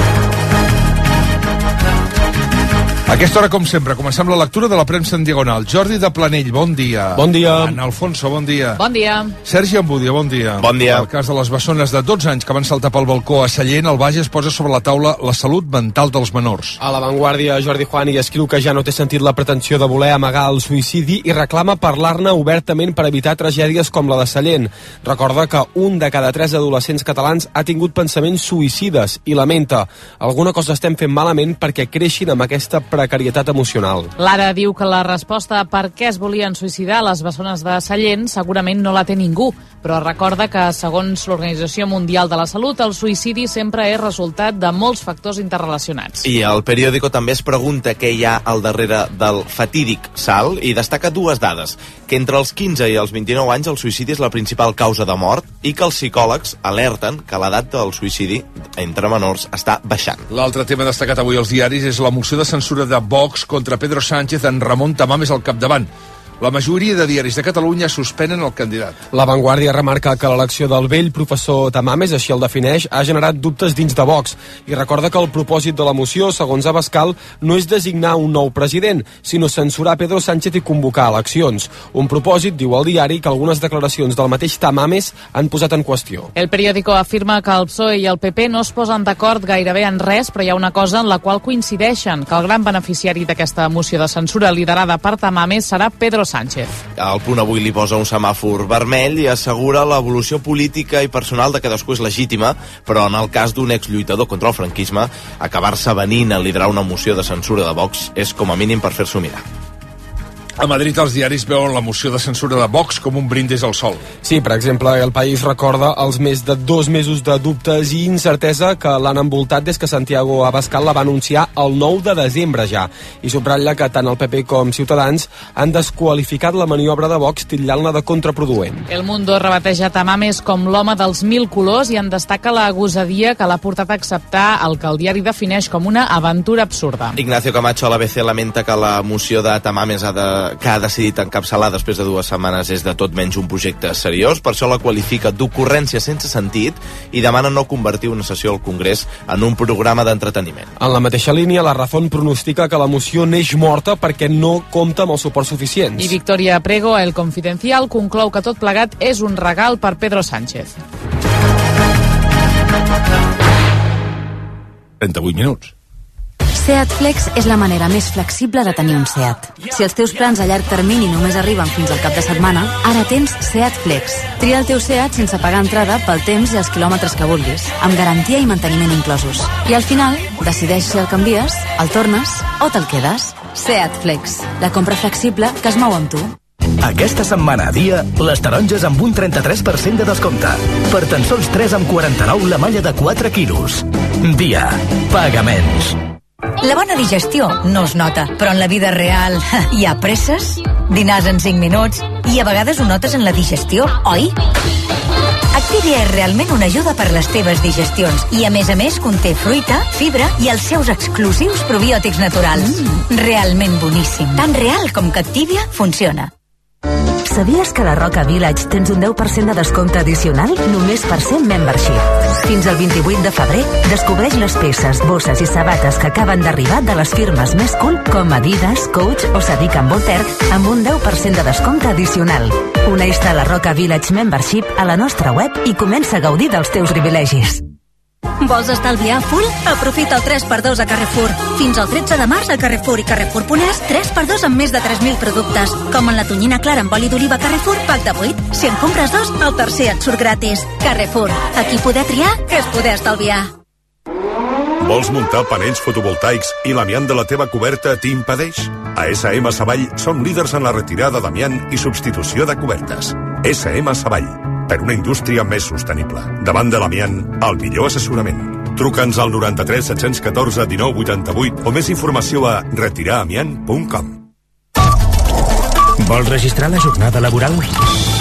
A aquesta hora, com sempre, comencem la lectura de la premsa en diagonal. Jordi de Planell, bon dia. Bon dia. Ana Alfonso, bon dia. Bon dia. Sergi Ambudia, bon dia. Bon dia. El cas de les bessones de dotze anys que van saltar pel balcó a Sallent, el Bages posa sobre la taula la salut mental dels menors. A La Vanguardia, Jordi Juani escriu que ja no té sentit la pretensió de voler amagar el suïcidi i reclama parlar-ne obertament per evitar tragèdies com la de Sallent. Recorda que un de cada tres adolescents catalans ha tingut pensaments suïcides i lamenta: alguna cosa estem fent malament perquè creixin amb aquesta precarietat emocional. Lara diu que la resposta a per què es volien suïcidar les bessones de Sallent segurament no la té ningú, però recorda que, segons l'Organització Mundial de la Salut, el suïcidi sempre és resultat de molts factors interrelacionats. I el periòdico també es pregunta què hi ha al darrere del fatídic salt i destaca dues dades: que entre els quinze i els vint-i-nou anys el suïcidi és la principal causa de mort i que els psicòlegs alerten que l'edat del suïcidi entre menors està baixant. L'altre tema destacat avui als diaris és la moció de censura de Vox contra Pedro Sánchez en Ramon Tamames al capdavant. La majoria de diaris de Catalunya suspenen el candidat. La Vanguardia remarca que l'elecció del vell professor Tamames, així el defineix, ha generat dubtes dins de Vox i recorda que el propòsit de la moció, segons Abascal, no és designar un nou president, sinó censurar Pedro Sánchez i convocar eleccions. Un propòsit, diu el diari, que algunes declaracions del mateix Tamames han posat en qüestió. El periòdico afirma que el P S O E i el P P no es posen d'acord gairebé en res, però hi ha una cosa en la qual coincideixen, que el gran beneficiari d'aquesta moció de censura liderada per Tamames serà Pedro Sánchez. El Punt avui li posa un semàfor vermell i assegura l'evolució política i personal de cadascú és legítima, però en el cas d'un exlluitador contra el franquisme, acabar-se venint a liderar una moció de censura de Vox és com a mínim per fer-s'ho mirar. A Madrid els diaris veuen la moció de censura de Vox com un brindis al sol. Sí, per exemple, El País recorda els més de dos mesos de dubtes i incertesa que l'han envoltat des que Santiago Abascal la va anunciar el nou de desembre ja, i subratlla que tant el P P com Ciutadans han desqualificat la maniobra de Vox titllant-la de contraproduent. El Mundo rebateja Tamames com l'home dels mil colors i en destaca la gosadia que l'ha portat a acceptar el que el diari defineix com una aventura absurda. Ignacio Camacho a l'A B C lamenta que la moció de Tamames ha de que ha decidit encapçalar després de dues setmanes és de tot menys un projecte seriós, per això la qualifica d'ocurrència sense sentit i demana no convertir una sessió al Congrés en un programa d'entreteniment. En la mateixa línia, la Razón pronostica que la moció neix morta perquè no compta amb els suports suficients. I Victoria Prego, a El Confidencial, conclou que tot plegat és un regal per Pedro Sánchez. trenta-vuit minuts. Seat Flex és la manera més flexible de tenir un Seat. Si els teus plans a llarg termini només arriben fins al cap de setmana, ara tens Seat Flex. Tria el teu Seat sense pagar entrada pel temps i els quilòmetres que vulguis, amb garantia i manteniment inclosos. I al final, decideix si el canvies, el tornes o te'l quedes. Seat Flex, la compra flexible que es mou amb tu. Aquesta setmana a Dia, les taronges amb un trenta-tres per cent de descompte. Per tan sols tres amb quaranta-nou la malla de quatre quilos. Dia, pagaments. La bona digestió no es nota, però en la vida real hi ha presses, dinars en cinc minuts i a vegades ho notes en la digestió, oi? Activia és realment una ajuda per les teves digestions i a més a més conté fruita, fibra i els seus exclusius probiòtics naturals. Mm. Realment boníssim. Tan real com que Activia funciona. Sabies que a la Roca Village tens un deu per cent de descompte addicional només per ser membership? Fins al vint-i-vuit de febrer, descobreix les peces, bosses i sabates que acaben d'arribar de les firmes més cool com Adidas, Coach o Sadik and Voltaire amb un deu per cent de descompte addicional. Uneix-te a la Roca Village Membership a la nostra web i comença a gaudir dels teus privilegis. Vols estalviar full? Aprofita el tres per dos a Carrefour. Fins al tretze de març a Carrefour i Carrefour punt es, tres per dos amb més de tres mil productes. Com en la tonyina clara amb oli d'oliva Carrefour, pack de vuit. Si en compres dos, el tercer et surt gratis. Carrefour. Aquí poder triar és poder estalviar. Vols muntar panells fotovoltaics i l'amiant de la teva coberta t'impedeix? A S M Savall som líders en la retirada d'amiant i substitució de cobertes. S M Savall, per una indústria més sostenible. Davant de l'amiant, el millor assessorament. Truca'ns al noranta-tres set-cents catorze dinou vuitanta-vuit o més informació a retirar amiant punt com. Vols registrar la jornada laboral?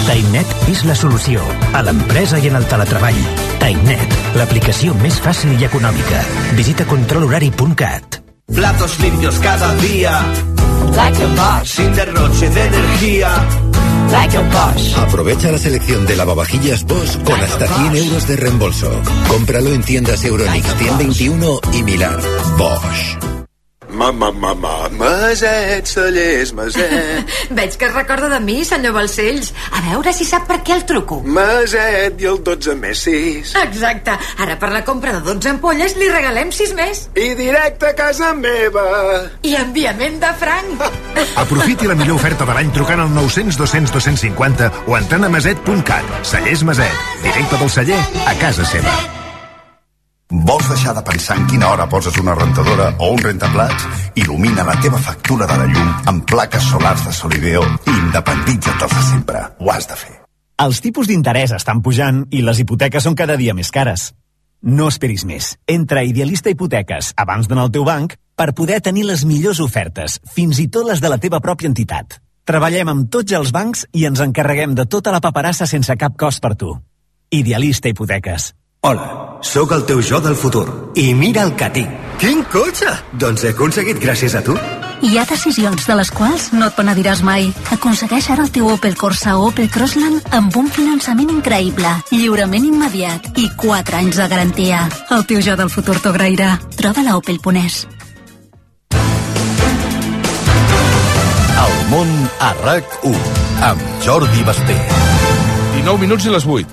Tainet és la solució a l'empresa i en el teletreball. Tainet, l'aplicació més fàcil i econòmica. Visita control horari punt cat. Platos limpios cada día, like a Bosch, sin derroche de energía, like a Bosch. Aprovecha la selección de lavavajillas Bosch con hasta cien euros de reembolso. Cómpralo en tiendas Euronics, cien veintiuno y Milán. Bosch. Mama, mama, Maset, Cellers, Maset. Veig que es recorda de mi, senyor Balcells. A veure si sap per què el truco. Maset i el dotze més sis. Exacte. Ara per la compra de dotze ampolles li regalem sis més. I directe a casa meva. I enviament de franc. Aprofiti la millor oferta de l'any trucant al nou cents dos cents dos cents cinquanta o entrant a maset punt cat. Cellers Maset. Directe del celler a casa seva. Vols deixar de pensar en quina hora poses una rentadora o un rentaplats? Il·lumina la teva factura de la llum amb plaques solars de Solideo i independitza't dels de sempre. Ho has de fer. Els tipus d'interès estan pujant i les hipoteques són cada dia més cares. No esperis més. Entra a Idealista Hipoteques abans d'anar al teu banc per poder tenir les millors ofertes, fins i tot les de la teva pròpia entitat. Treballem amb tots els bancs i ens encarreguem de tota la paperassa sense cap cost per tu. Idealista Hipoteques. Hola, sóc el teu jo del futur. I mira el que tinc. Quin cotxe? Doncs he aconseguit gràcies a tu. Hi ha decisions de les quals no et penediràs mai. Aconsegueix ara el teu Opel Corsa o Opel Crossland amb un finançament increïble, lliurament immediat i quatre anys de garantia. El teu jo del futur t'ho agrairà. Troba-la a opel punt es. El món a RAC u amb Jordi Basté. dinou minuts i les vuit.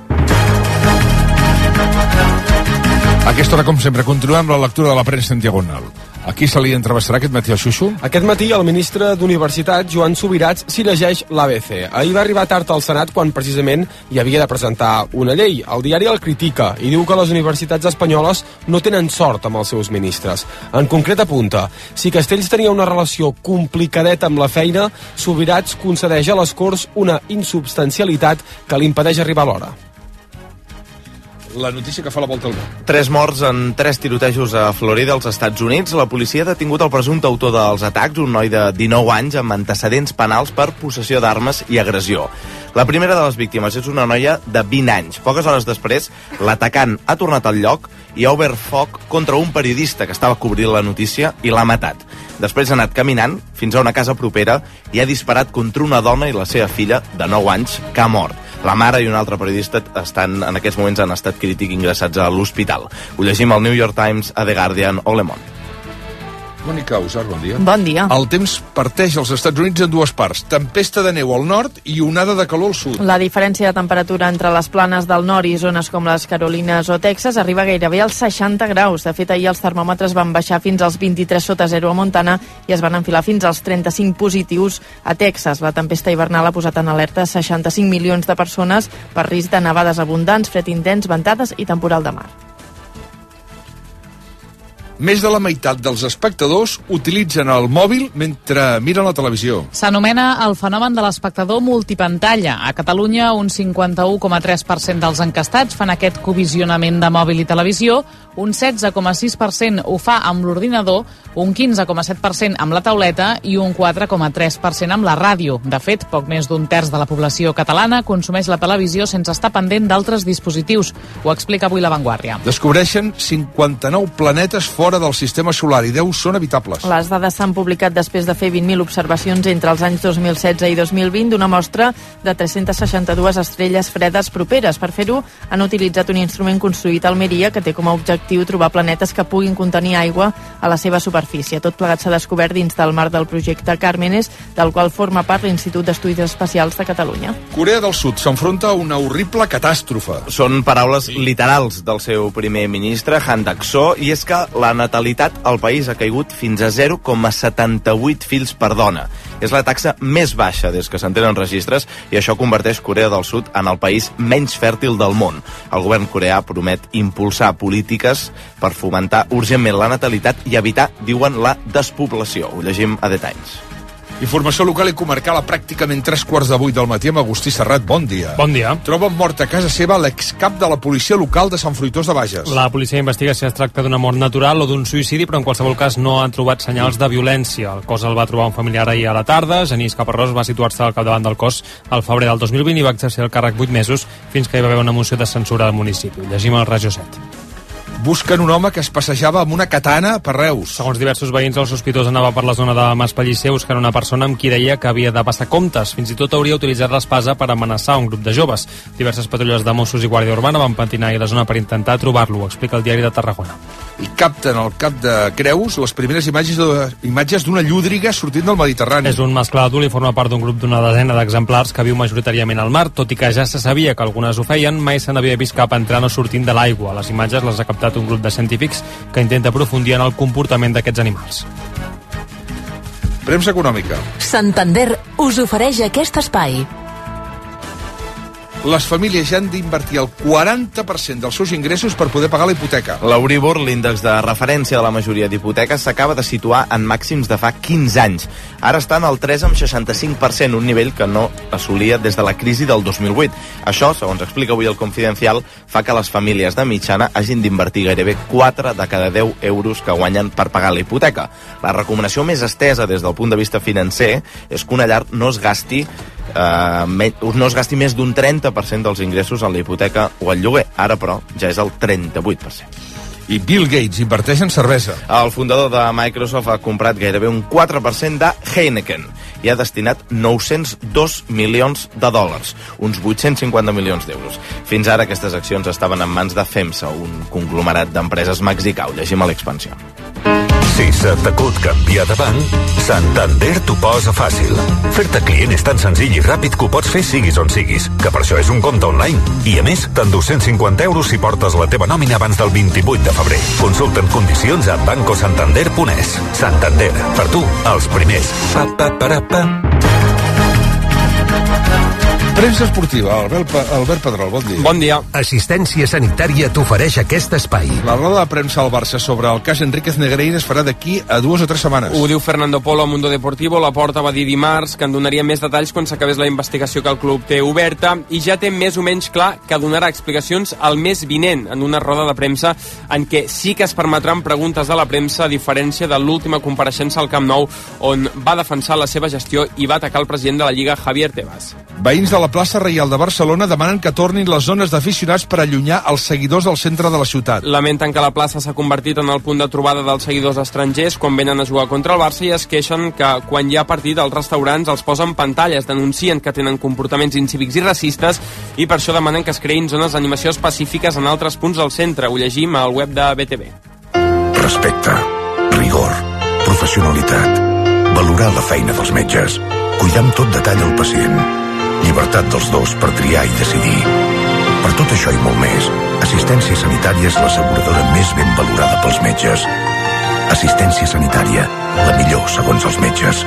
A aquesta hora, com sempre, continuem la lectura de la premsa en diagonal. A qui se li entrevistarà aquest matí al Xuxu? Aquest matí el ministre d'Universitats, Joan Subirats, s'hi llegeix l'A B C. Ahir va arribar tard al Senat quan precisament hi havia de presentar una llei. El diari el critica i diu que les universitats espanyoles no tenen sort amb els seus ministres. En concret apunta, si Castells tenia una relació complicadeta amb la feina, Subirats concedeix a les Corts una insubstancialitat que li impedeix arribar a l'hora. La notícia que fa la volta al món. Tres morts en tres tirotejos a Florida, als Estats Units. La policia ha detingut el presumpte autor dels atacs, un noi de dinou anys amb antecedents penals per possessió d'armes i agressió. La primera de les víctimes és una noia de vint anys. Poques hores després, l'atacant ha tornat al lloc i ha obert foc contra un periodista que estava cobrint la notícia i l'ha matat. Després ha anat caminant fins a una casa propera i ha disparat contra una dona i la seva filla de nou anys, que ha mort. La mare i un altre periodista estan, en aquests moments han estat crític ingressats a l'hospital. Ho llegim al New York Times, a The Guardian o Le Monde. Mònica Usar, bon dia. Bon dia. El temps parteix als Estats Units en dues parts. Tempesta de neu al nord i onada de calor al sud. La diferència de temperatura entre les planes del nord i zones com les Carolines o Texas arriba gairebé als seixanta graus. De fet, ahir els termòmetres van baixar fins als vint-i-tres sota zero a Montana i es van enfilar fins als trenta-cinc positius a Texas. La tempesta hivernal ha posat en alerta seixanta-cinc milions de persones per risc de nevades abundants, fred intens, ventades i temporal de mar. Més de la meitat dels espectadors utilitzen el mòbil mentre miren la televisió. S'anomena el fenomen de l'espectador multipantalla. A Catalunya, un cinquanta-u coma tres per cent dels encastats fan aquest covisionament de mòbil i televisió, un setze coma sis per cent ho fa amb l'ordinador, un quinze coma set per cent amb la tauleta i un quatre coma tres per cent amb la ràdio. De fet, poc més d'un terç de la població catalana consumeix la televisió sense estar pendent d'altres dispositius. Ho explica avui La Vanguardia. Descobreixen cinquanta-nou planetes fora del sistema solar i deu són habitables. Les dades s'han publicat després de fer vint mil observacions entre els anys dos mil setze i dos mil vint d'una mostra de tres-centes seixanta-dues estrelles fredes properes. Per fer-ho, han utilitzat un instrument construït a Almeria que té com a objectiu trobar planetes que puguin contenir aigua a la seva superfície. Tot plegat s'ha descobert dins del marc del projecte Càrmenes, del qual forma part l'Institut d'Estudis Espacials de Catalunya. Corea del Sud s'enfronta a una horrible catàstrofe. Són paraules literals del seu primer ministre, Han Duck-soo, i és que la natalitat al país ha caigut fins a zero coma setanta-vuit fills per dona. És la taxa més baixa des que se'n tenen registres i això converteix Corea del Sud en el país menys fèrtil del món. El govern coreà promet impulsar polítiques per fomentar urgentment la natalitat i evitar, diuen, la despoblació. Ho llegim a The Times. Informació local i comarcal a pràcticament tres quarts de vuit del matí amb Agustí Serrat. Bon dia. Bon dia. Troben mort a casa seva l'excap de la policia local de Sant Fruitós de Bages. La policia investiga si es tracta d'una mort natural o d'un suïcidi, però en qualsevol cas no han trobat senyals de violència. El cos el va trobar un familiar ahir a la tarda. Genís Caparrós va situar-se al capdavant del cos al febrer del dos mil vint i va exercir el càrrec vuit mesos fins que hi va haver una moció de censura al municipi. Llegim el Rajo set. Busquen un home que es passejava amb una katana per Reus. Segons diversos veïns, el sospitós anava per la zona de Mas Pellicer buscant una persona amb qui deia que havia de passar comptes. Fins i tot hauria utilitzat l'espasa per amenaçar un grup de joves. Diverses patrulles de Mossos i Guàrdia Urbana van patinar a la zona per intentar trobar-lo, explica el diari de Tarragona. I capten al cap de Creus les primeres imatges de, imatges d'una llúdriga sortint del Mediterrani. És un mascle adult i forma part d'un grup d'una desena d'exemplars que viu majoritàriament al mar. Tot i que ja se sabia que algunes ho feien, mai se n'havia vist cap entrant o sortint de l'aigua. Les imatges les ha captat un grup de científics que intenta aprofundir en el comportament d'aquests animals. Premsa econòmica. Santander us ofereix aquest espai. Les famílies ja han d'invertir el quaranta per cent dels seus ingressos per poder pagar la hipoteca. L'Euribor, l'índex de referència de la majoria d'hipoteques, s'acaba de situar en màxims de fa quinze anys. Ara està en el tres coma seixanta-cinc per cent, un nivell que no assolia des de la crisi del dos mil vuit. Això, segons explica avui el Confidencial, fa que les famílies de mitjana hagin d'invertir gairebé quatre de cada deu euros que guanyen per pagar la hipoteca. La recomanació més estesa des del punt de vista financer és que una llar no es gasti Uh, no es gasti més d'un trenta per cent dels ingressos en la hipoteca o el lloguer. Ara, però, ja és el trenta-vuit per cent. I Bill Gates inverteix en cervesa. El fundador de Microsoft ha comprat gairebé un quatre per cent de Heineken i ha destinat nou-cents dos milions de dòlars, uns vuit-cents cinquanta milions d'euros. Fins ara aquestes accions estaven en mans de FEMSA, un conglomerat d'empreses mexicà. Ho llegim a l'Expansió. Si se t'acut canviar de banc, Santander t'ho posa fàcil. Fer-te client és tan senzill i ràpid que ho pots fer siguis on siguis, que per això és un compte online. I a més, te'n dos-cents cinquanta euros si portes la teva nòmina abans del vint-i-vuit de febrer. Consulta'n condicions a banco santander punt es. Santander, per tu, els primers. Pa, pa, para, pa. Premsa esportiva, Albert, Albert Pedrol, bon dia. Bon dia. Assistència Sanitària t'ofereix aquest espai. La roda de premsa al Barça sobre el cas Enríquez Negreira es farà d'aquí a dues o tres setmanes. Ho diu Fernando Polo a Mundo Deportivo. La Porta va dir dimarts que en donaria més detalls quan s'acabés la investigació que el club té oberta i ja té més o menys clar que donarà explicacions al mes vinent en una roda de premsa en què sí que es permetran preguntes de la premsa, a diferència de l'última compareixença al Camp Nou on va defensar la seva gestió i va atacar el president de la Lliga, Javier Tebas. Veïns de la plaça Reial de Barcelona demanen que tornin les zones d'aficionats per allunyar els seguidors del centre de la ciutat. Lamenten que la plaça s'ha convertit en el punt de trobada dels seguidors estrangers quan venen a jugar contra el Barça i es queixen que quan hi ha partit els restaurants els posen pantalles, denuncien que tenen comportaments incívics i racistes i per això demanen que es creïn zones d'animació específiques en altres punts del centre. Ho llegim al web de B T V. Respecte, rigor, professionalitat, valorar la feina dels metges, cuidar amb tot detall el pacient, llibertat dels dos per triar i decidir. Per tot això i molt més, Assistència Sanitària és l'asseguradora més ben valorada pels metges. Assistència Sanitària, la millor segons els metges.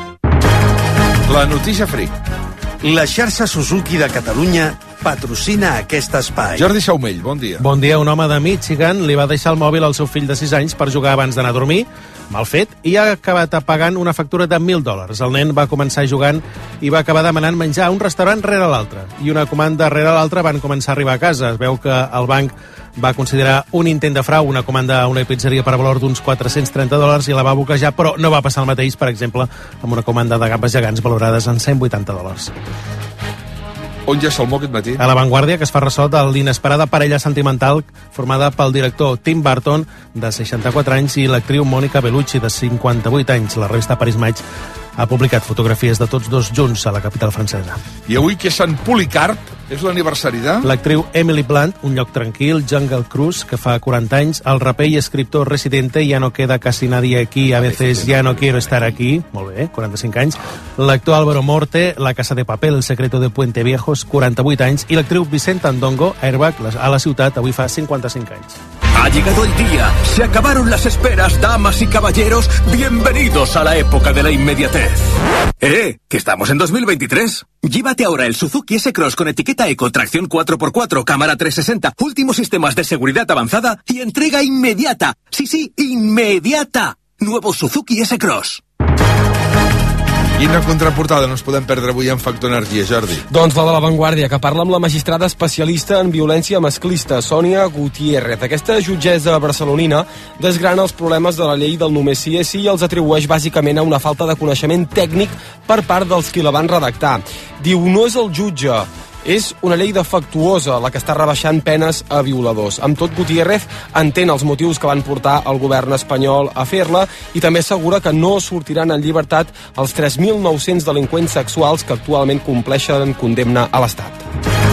La notícia freak. La xarxa Suzuki de Catalunya patrocina aquest espai. Jordi Saumell, bon dia. Bon dia. Un home de Michigan li va deixar el mòbil al seu fill de sis anys per jugar abans d'anar a dormir, mal fet, i ha acabat pagant una factura de mil dòlars. El nen va començar jugant i va acabar demanant menjar a un restaurant rere l'altre. I una comanda rere l'altra van començar a arribar a casa. Es veu que el banc va considerar un intent de frau, una comanda a una pizzeria per valor d'uns quatre-cents trenta dòlars i la va bloquejar, però no va passar el mateix, per exemple, amb una comanda de gambes gegants valorades en cent vuitanta dòlars. On ja se'l mou aquest matí? A La Vanguardia, que es fa ressò de l'inesperada parella sentimental formada pel director Tim Burton, de seixanta-quatre anys, i l'actriu Mònica Bellucci, de cinquanta-vuit anys. La revista Paris Match ha publicat fotografies de tots dos junts a la capital francesa. I avui que és Sant Policarp, és l'aniversari de... L'actriu Emily Blunt, Un lloc tranquil, Jungle Cruise, que fa quaranta anys, el raper i escriptor Residente, Ya no queda casi nadie aquí, a veces ya no quiero estar aquí, molt bé, quaranta-cinc anys, l'actor Álvaro Morte, La casa de papel, El secreto de Puente Viejos, quaranta-vuit anys, i l'actriu Vicenta Andongo, Airbag, a la ciutat, avui fa cinquanta-cinc anys. Ha llegado el día, se acabaron las esperas, damas y caballeros, bienvenidos a la época de la inmediatez. ¡Eh! ¡Que estamos en dos mil veintitrés! Llévate ahora el Suzuki S-Cross con etiqueta Eco, tracción cuatro por cuatro, cámara trescientos sesenta, últimos sistemas de seguridad avanzada y entrega inmediata. Sí, sí, inmediata. Nuevo Suzuki S-Cross. Quina contraportada no ens podem perdre avui en Factor Energia, Jordi? Doncs la de La Vanguardia, que parla amb la magistrada especialista en violència masclista, Sònia Gutiérrez. Aquesta jutgessa barcelonina desgrana els problemes de la llei del només sí és sí i els atribueix bàsicament a una falta de coneixement tècnic per part dels qui la van redactar. Diu, no és el jutge, és una llei defectuosa la que està rebaixant penes a violadors. Amb tot, Gutiérrez entén els motius que van portar el govern espanyol a fer-la i també assegura que no sortiran en llibertat els tres mil nou-cents delinqüents sexuals que actualment compleixen condemna a l'Estat.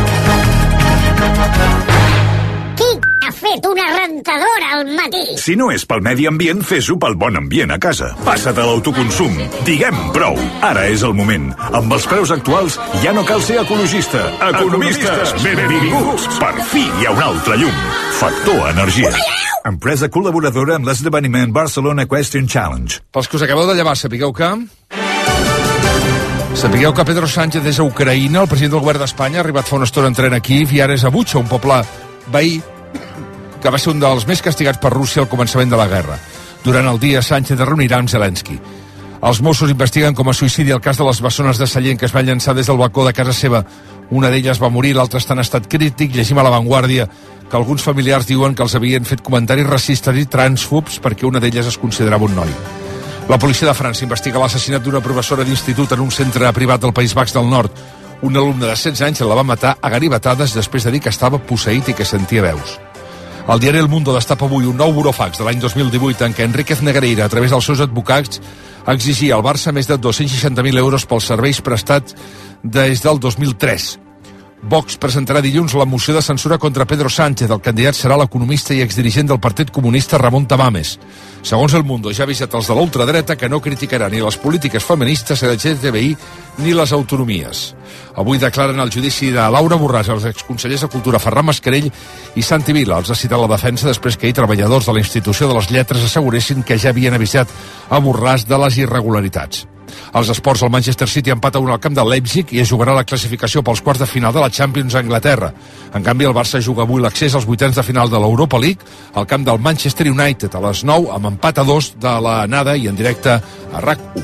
Ha fet una rentadora al matí. Si no és pel medi ambient, fes-ho pel bon ambient a casa. Passa't a l'autoconsum. Diguem prou. Ara és el moment. Amb els preus actuals ja no cal ser ecologista. Economistes, benvinguts. Per fi hi ha un altre llum. Factor Energia. Empresa col·laboradora amb l'esdeveniment Barcelona Equestrian Challenge. Pels que us acabeu de llevar, sapigueu que... Sapigueu que Pedro Sánchez és a Ucraïna, el president del govern d'Espanya, ha arribat fa una estona en tren a Kíev i ara és a Butxa, un poble veí que va ser un dels més castigats per Rússia al començament de la guerra. Durant el dia, Sánchez es reunirà amb Zelensky. Els Mossos investiguen com a suïcidi el cas de les bessones de Sallent que es van llançar des del balcó de casa seva. Una d'elles va morir, l'altra està en estat crític. Llegim a La Vanguardia que alguns familiars diuen que els havien fet comentaris racistes i transfobs perquè una d'elles es considerava un noi. La policia de França investiga l'assassinat d'una professora d'institut en un centre privat del País Basc del Nord. Un alumne de setze anys la va matar a ganivetades després de dir que estava posseït i que sentia veus. El diari El Mundo destapa avui un nou burofax de l'any dos mil divuit en què Enríquez Negreira, a través dels seus advocats, exigia al Barça més de dos-cents seixanta mil euros pels serveis prestats des del dos mil tres. Vox presentarà dilluns la moció de censura contra Pedro Sánchez. El candidat serà l'economista i exdirigent del Partit Comunista Ramon Tamames. Segons El Mundo, ja ha avisat els de la ultradreta que no criticarà ni les polítiques feministes, L G T B I ni les autonomies. Avui declaren el judici de Laura Borràs, els exconsellers de Cultura Ferran Mascarell i Santi Vila. Els ha citat la defensa després que ahir treballadors de la Institució de les Lletres asseguressin que ja havien avisat a Borràs de les irregularitats. Als esports, el Manchester City empata un al camp del Leipzig i es jugarà la classificació pels quarts de final de la Champions a Anglaterra. En canvi, el Barça juga avui l'accés als vuitens de final de l'Europa League al camp del Manchester United a les nou amb empat a dos de la nada i en directe a RAC u.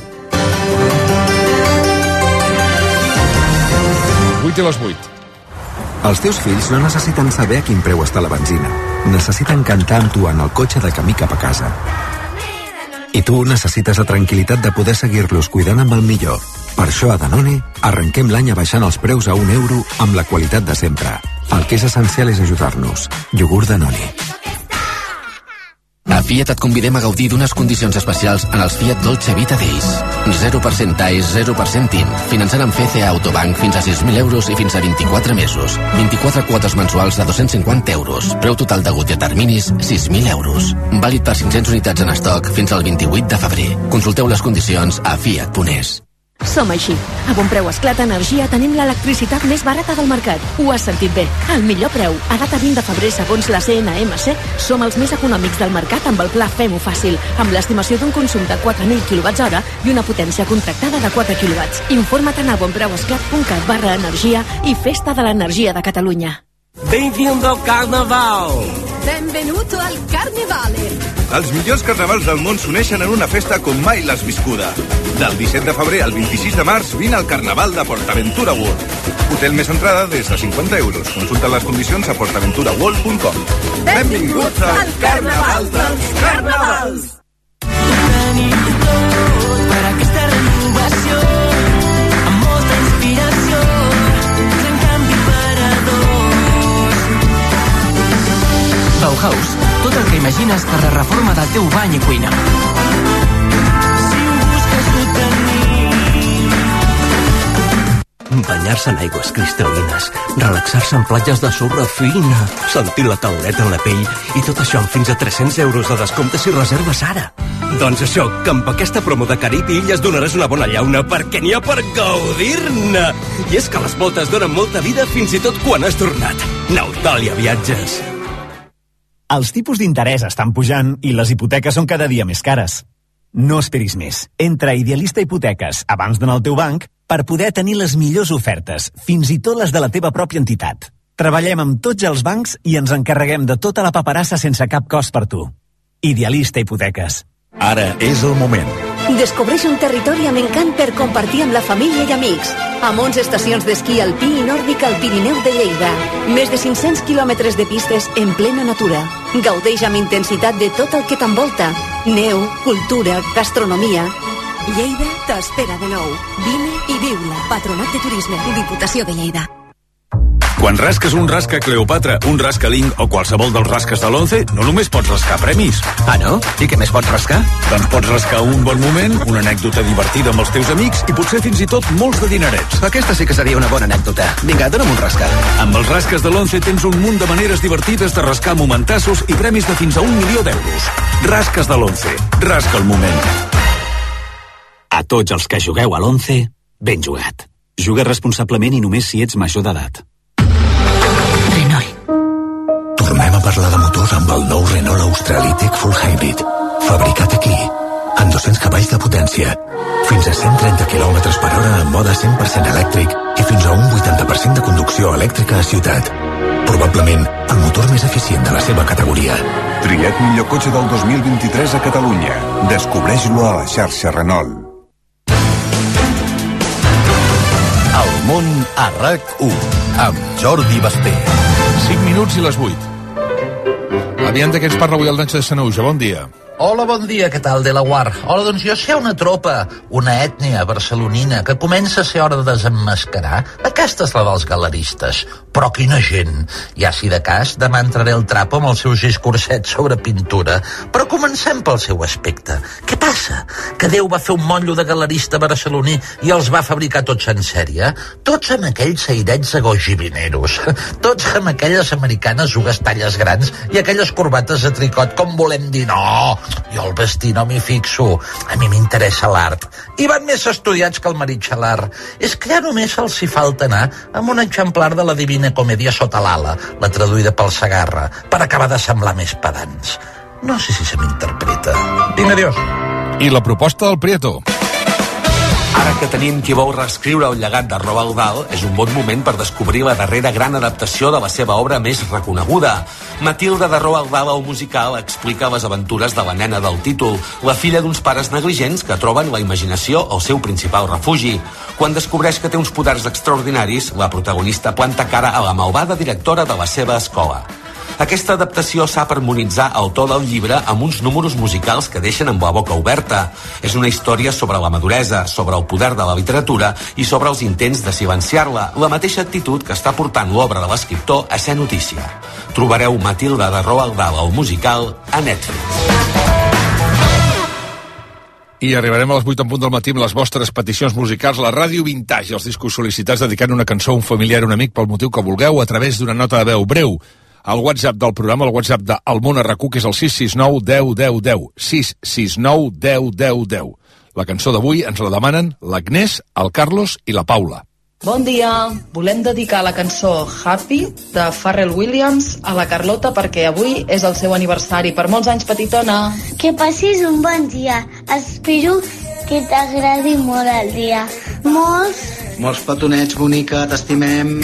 vuit i les vuit. Els teus fills no necessiten saber a quin preu està la benzina. Necessiten cantar amb tu en el cotxe de camí cap a casa. I tu necessites la tranquil·litat de poder seguir-los cuidant amb el millor. Per això a Danone arrenquem l'any abaixant els preus a un euro amb la qualitat de sempre. El que és essencial és ajudar-nos. Iogurt Danone. A Fiat et convidem a gaudir d'unes condicions especials en els Fiat Dolce Vita Days. zero per cent A E S, zero per cent T I N. Finançant amb F C A Autobank fins a sis mil euros i fins a vint-i-quatre mesos. vint-i-quatre quotes mensuals de dos-cents cinquanta euros. Preu total degut i a terminis, sis mil euros. Vàlid per cinc-cents unitats en estoc fins al vint-i-vuit de febrer. Consulteu les condicions a fiat punt es. Som així. A Bon Preu Esclat Energia tenim l'electricitat més barata del mercat. Ho has sentit bé. El millor preu. A data vint de febrer, segons la C N M C, som els més econòmics del mercat amb el pla Fem-ho Fàcil, amb l'estimació d'un consum de quatre mil quilowatts hora i una potència contractada de quatre quilowatts. Informa't a bonpreuesclat punt cat barra energia i Festa de l'Energia de Catalunya. Bem-vindo ao Carnaval! Benvenuto al Carnevale! Els millors carnavals del món s'uneixen en una festa com mai l'has viscuda. Del disset de febrer al vint-i-sis de març vine al Carnaval de PortAventura World. Hotel més entrada des de cinquanta euros. Consulta les condicions a portaventura world punt com. Benvinguts al Carnaval dels Carnavals! Per aquesta renovació, amb molta inspiració, gran canvi per a dos. Bauhaus, tot el que imagines per la reforma del teu bany i cuina. Si ho busques ho tenim. Banyar-se en aigües cristal·lines, relaxar-se en platges de sorra fina, sentir la tauleta en la pell i tot això amb fins a tres-cents euros de descompte si reserves ara. Doncs això, que amb aquesta promo de Carib i Illes donaràs una bona llauna perquè n'hi ha per gaudir-ne. I és que les voltes donen molta vida fins i tot quan has tornat. Nautàlia Viatges. Els tipus d'interès estan pujant i les hipoteques són cada dia més cares. No esperis més. Entra a Idealista Hipoteques abans d'anar al teu banc per poder tenir les millors ofertes, fins i tot les de la teva pròpia entitat. Treballem amb tots els bancs i ens encarreguem de tota la paperassa sense cap cost per tu. Idealista Hipoteques. Ara és el moment. Descobreix un territori amb encant per compartir amb la família i amics. Amb onze estacions d'esquí alpí i nòrdic al Pirineu de Lleida. Més de cinc-cents quilòmetres de pistes en plena natura. Gaudeix amb intensitat de tot el que t'envolta. Neu, cultura, gastronomia. Lleida t'espera de nou. Vine i viu-la. Patronat de Turisme. Diputació de Lleida. Quan rasques un rasca Cleopatra, un rasca Link o qualsevol dels rasques de l'Once, no només pots rascar premis. Ah, no? I què més pots rascar? Doncs pots rascar un bon moment, una anècdota divertida amb els teus amics i potser fins i tot molts de dinerets. Aquesta sí que seria una bona anècdota. Vinga, dona'm un rasca. Amb els rasques de l'Once tens un munt de maneres divertides de rascar momentassos i premis de fins a un milió d'euros. Rasques de l'Once. Rasca el moment. A tots els que jugueu a l'Once, ben jugat. Juga responsablement i només si ets major d'edat. Tornem a parlar de motor amb el nou Renault Australitic Full Hybrid. Fabricat aquí, amb dos-cents cavalls de potència, fins a cent trenta quilòmetres per hora en mode cent per cent elèctric i fins a un vuitanta per cent de conducció elèctrica a ciutat. Probablement el motor més eficient de la seva categoria. Triat millor cotxe del dos mil vint-i-tres a Catalunya. Descobreix-lo a la xarxa Renault. El món a RAC u, amb Jordi Basté. cinc minuts i les vuit. Aviam de què ens parla avui el Nacho de Sanauja. Bon dia. Hola, bon dia, què tal, de la Guar? Hola, doncs jo sé una tropa, una ètnia barcelonina, que comença a ser hora de desemmascarar. Aquesta és la dels galeristes. Però quina gent! Ja si de cas, demà entraré al trapo amb els seus discursets sobre pintura. Però comencem pel seu aspecte. Què passa? Que Déu va fer un monyo de galerista barceloní i els va fabricar tots en sèrie? Tots amb aquells airets agogivineros. Tots amb aquelles americanes ugastalles grans i aquelles corbates de tricot, com volem dir, no! Jo el vestir no m'hi fixo. A mi m'interessa l'art. I van més estudiats que el Maritxalar. És que ja només els hi falta anar amb un exemplar de la Divina Comèdia sota l'ala, la traduïda pel Segarra, per acabar de semblar més pedants. No sé si se m'interpreta. Vinga, adiós. I la proposta del Prieto. Ara que tenim qui vol reescriure el llegat de Roald Dahl, és un bon moment per descobrir la darrera gran adaptació de la seva obra més reconeguda. Matilda de Roald Dahl, el musical, explica les aventures de la nena del títol, la filla d'uns pares negligents que troben la imaginació el seu principal refugi. Quan descobreix que té uns poders extraordinaris, la protagonista planta cara a la malvada directora de la seva escola. Aquesta adaptació sap harmonitzar el to del llibre amb uns números musicals que deixen amb la boca oberta. És una història sobre la maduresa, sobre el poder de la literatura i sobre els intents de silenciar-la, la mateixa actitud que està portant l'obra de l'escriptor a ser notícia. Trobareu Matilda de Roald Dahl, el musical, a Netflix. I arribarem a les vuit en punt del matí amb les vostres peticions musicals, la Ràdio Vintage, els discos sol·licitats dedicant una cançó a un familiar o un amic pel motiu que vulgueu a través d'una nota de veu breu. El WhatsApp del programa, el WhatsApp de El Món a RAC u, que és el sis sis nou deu deu deu. sis sis nou deu deu deu. La cançó d'avui ens la demanen l'Agnès, el Carlos i la Paula. Bon dia. Volem dedicar la cançó Happy de Pharrell Williams a la Carlota perquè avui és el seu aniversari. Per molts anys, petitona. Que passis un bon dia. Espero que t'agradi molt el dia. Molts... Molts petonets, bonica, t'estimem.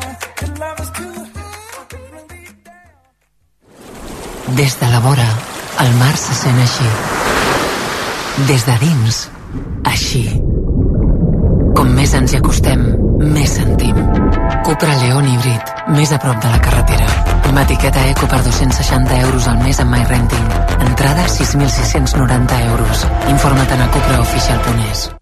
Des de la vora, El mar se sent així. Des de dins, així. Com més ens hi acostem, més sentim. Cupra León híbrid, més a prop de la carretera. Amb etiqueta eco per dos-cents seixanta euros al mes amb MyRenting. Entrada sis mil sis-cents noranta euros. Informa't a cupra oficial punt es.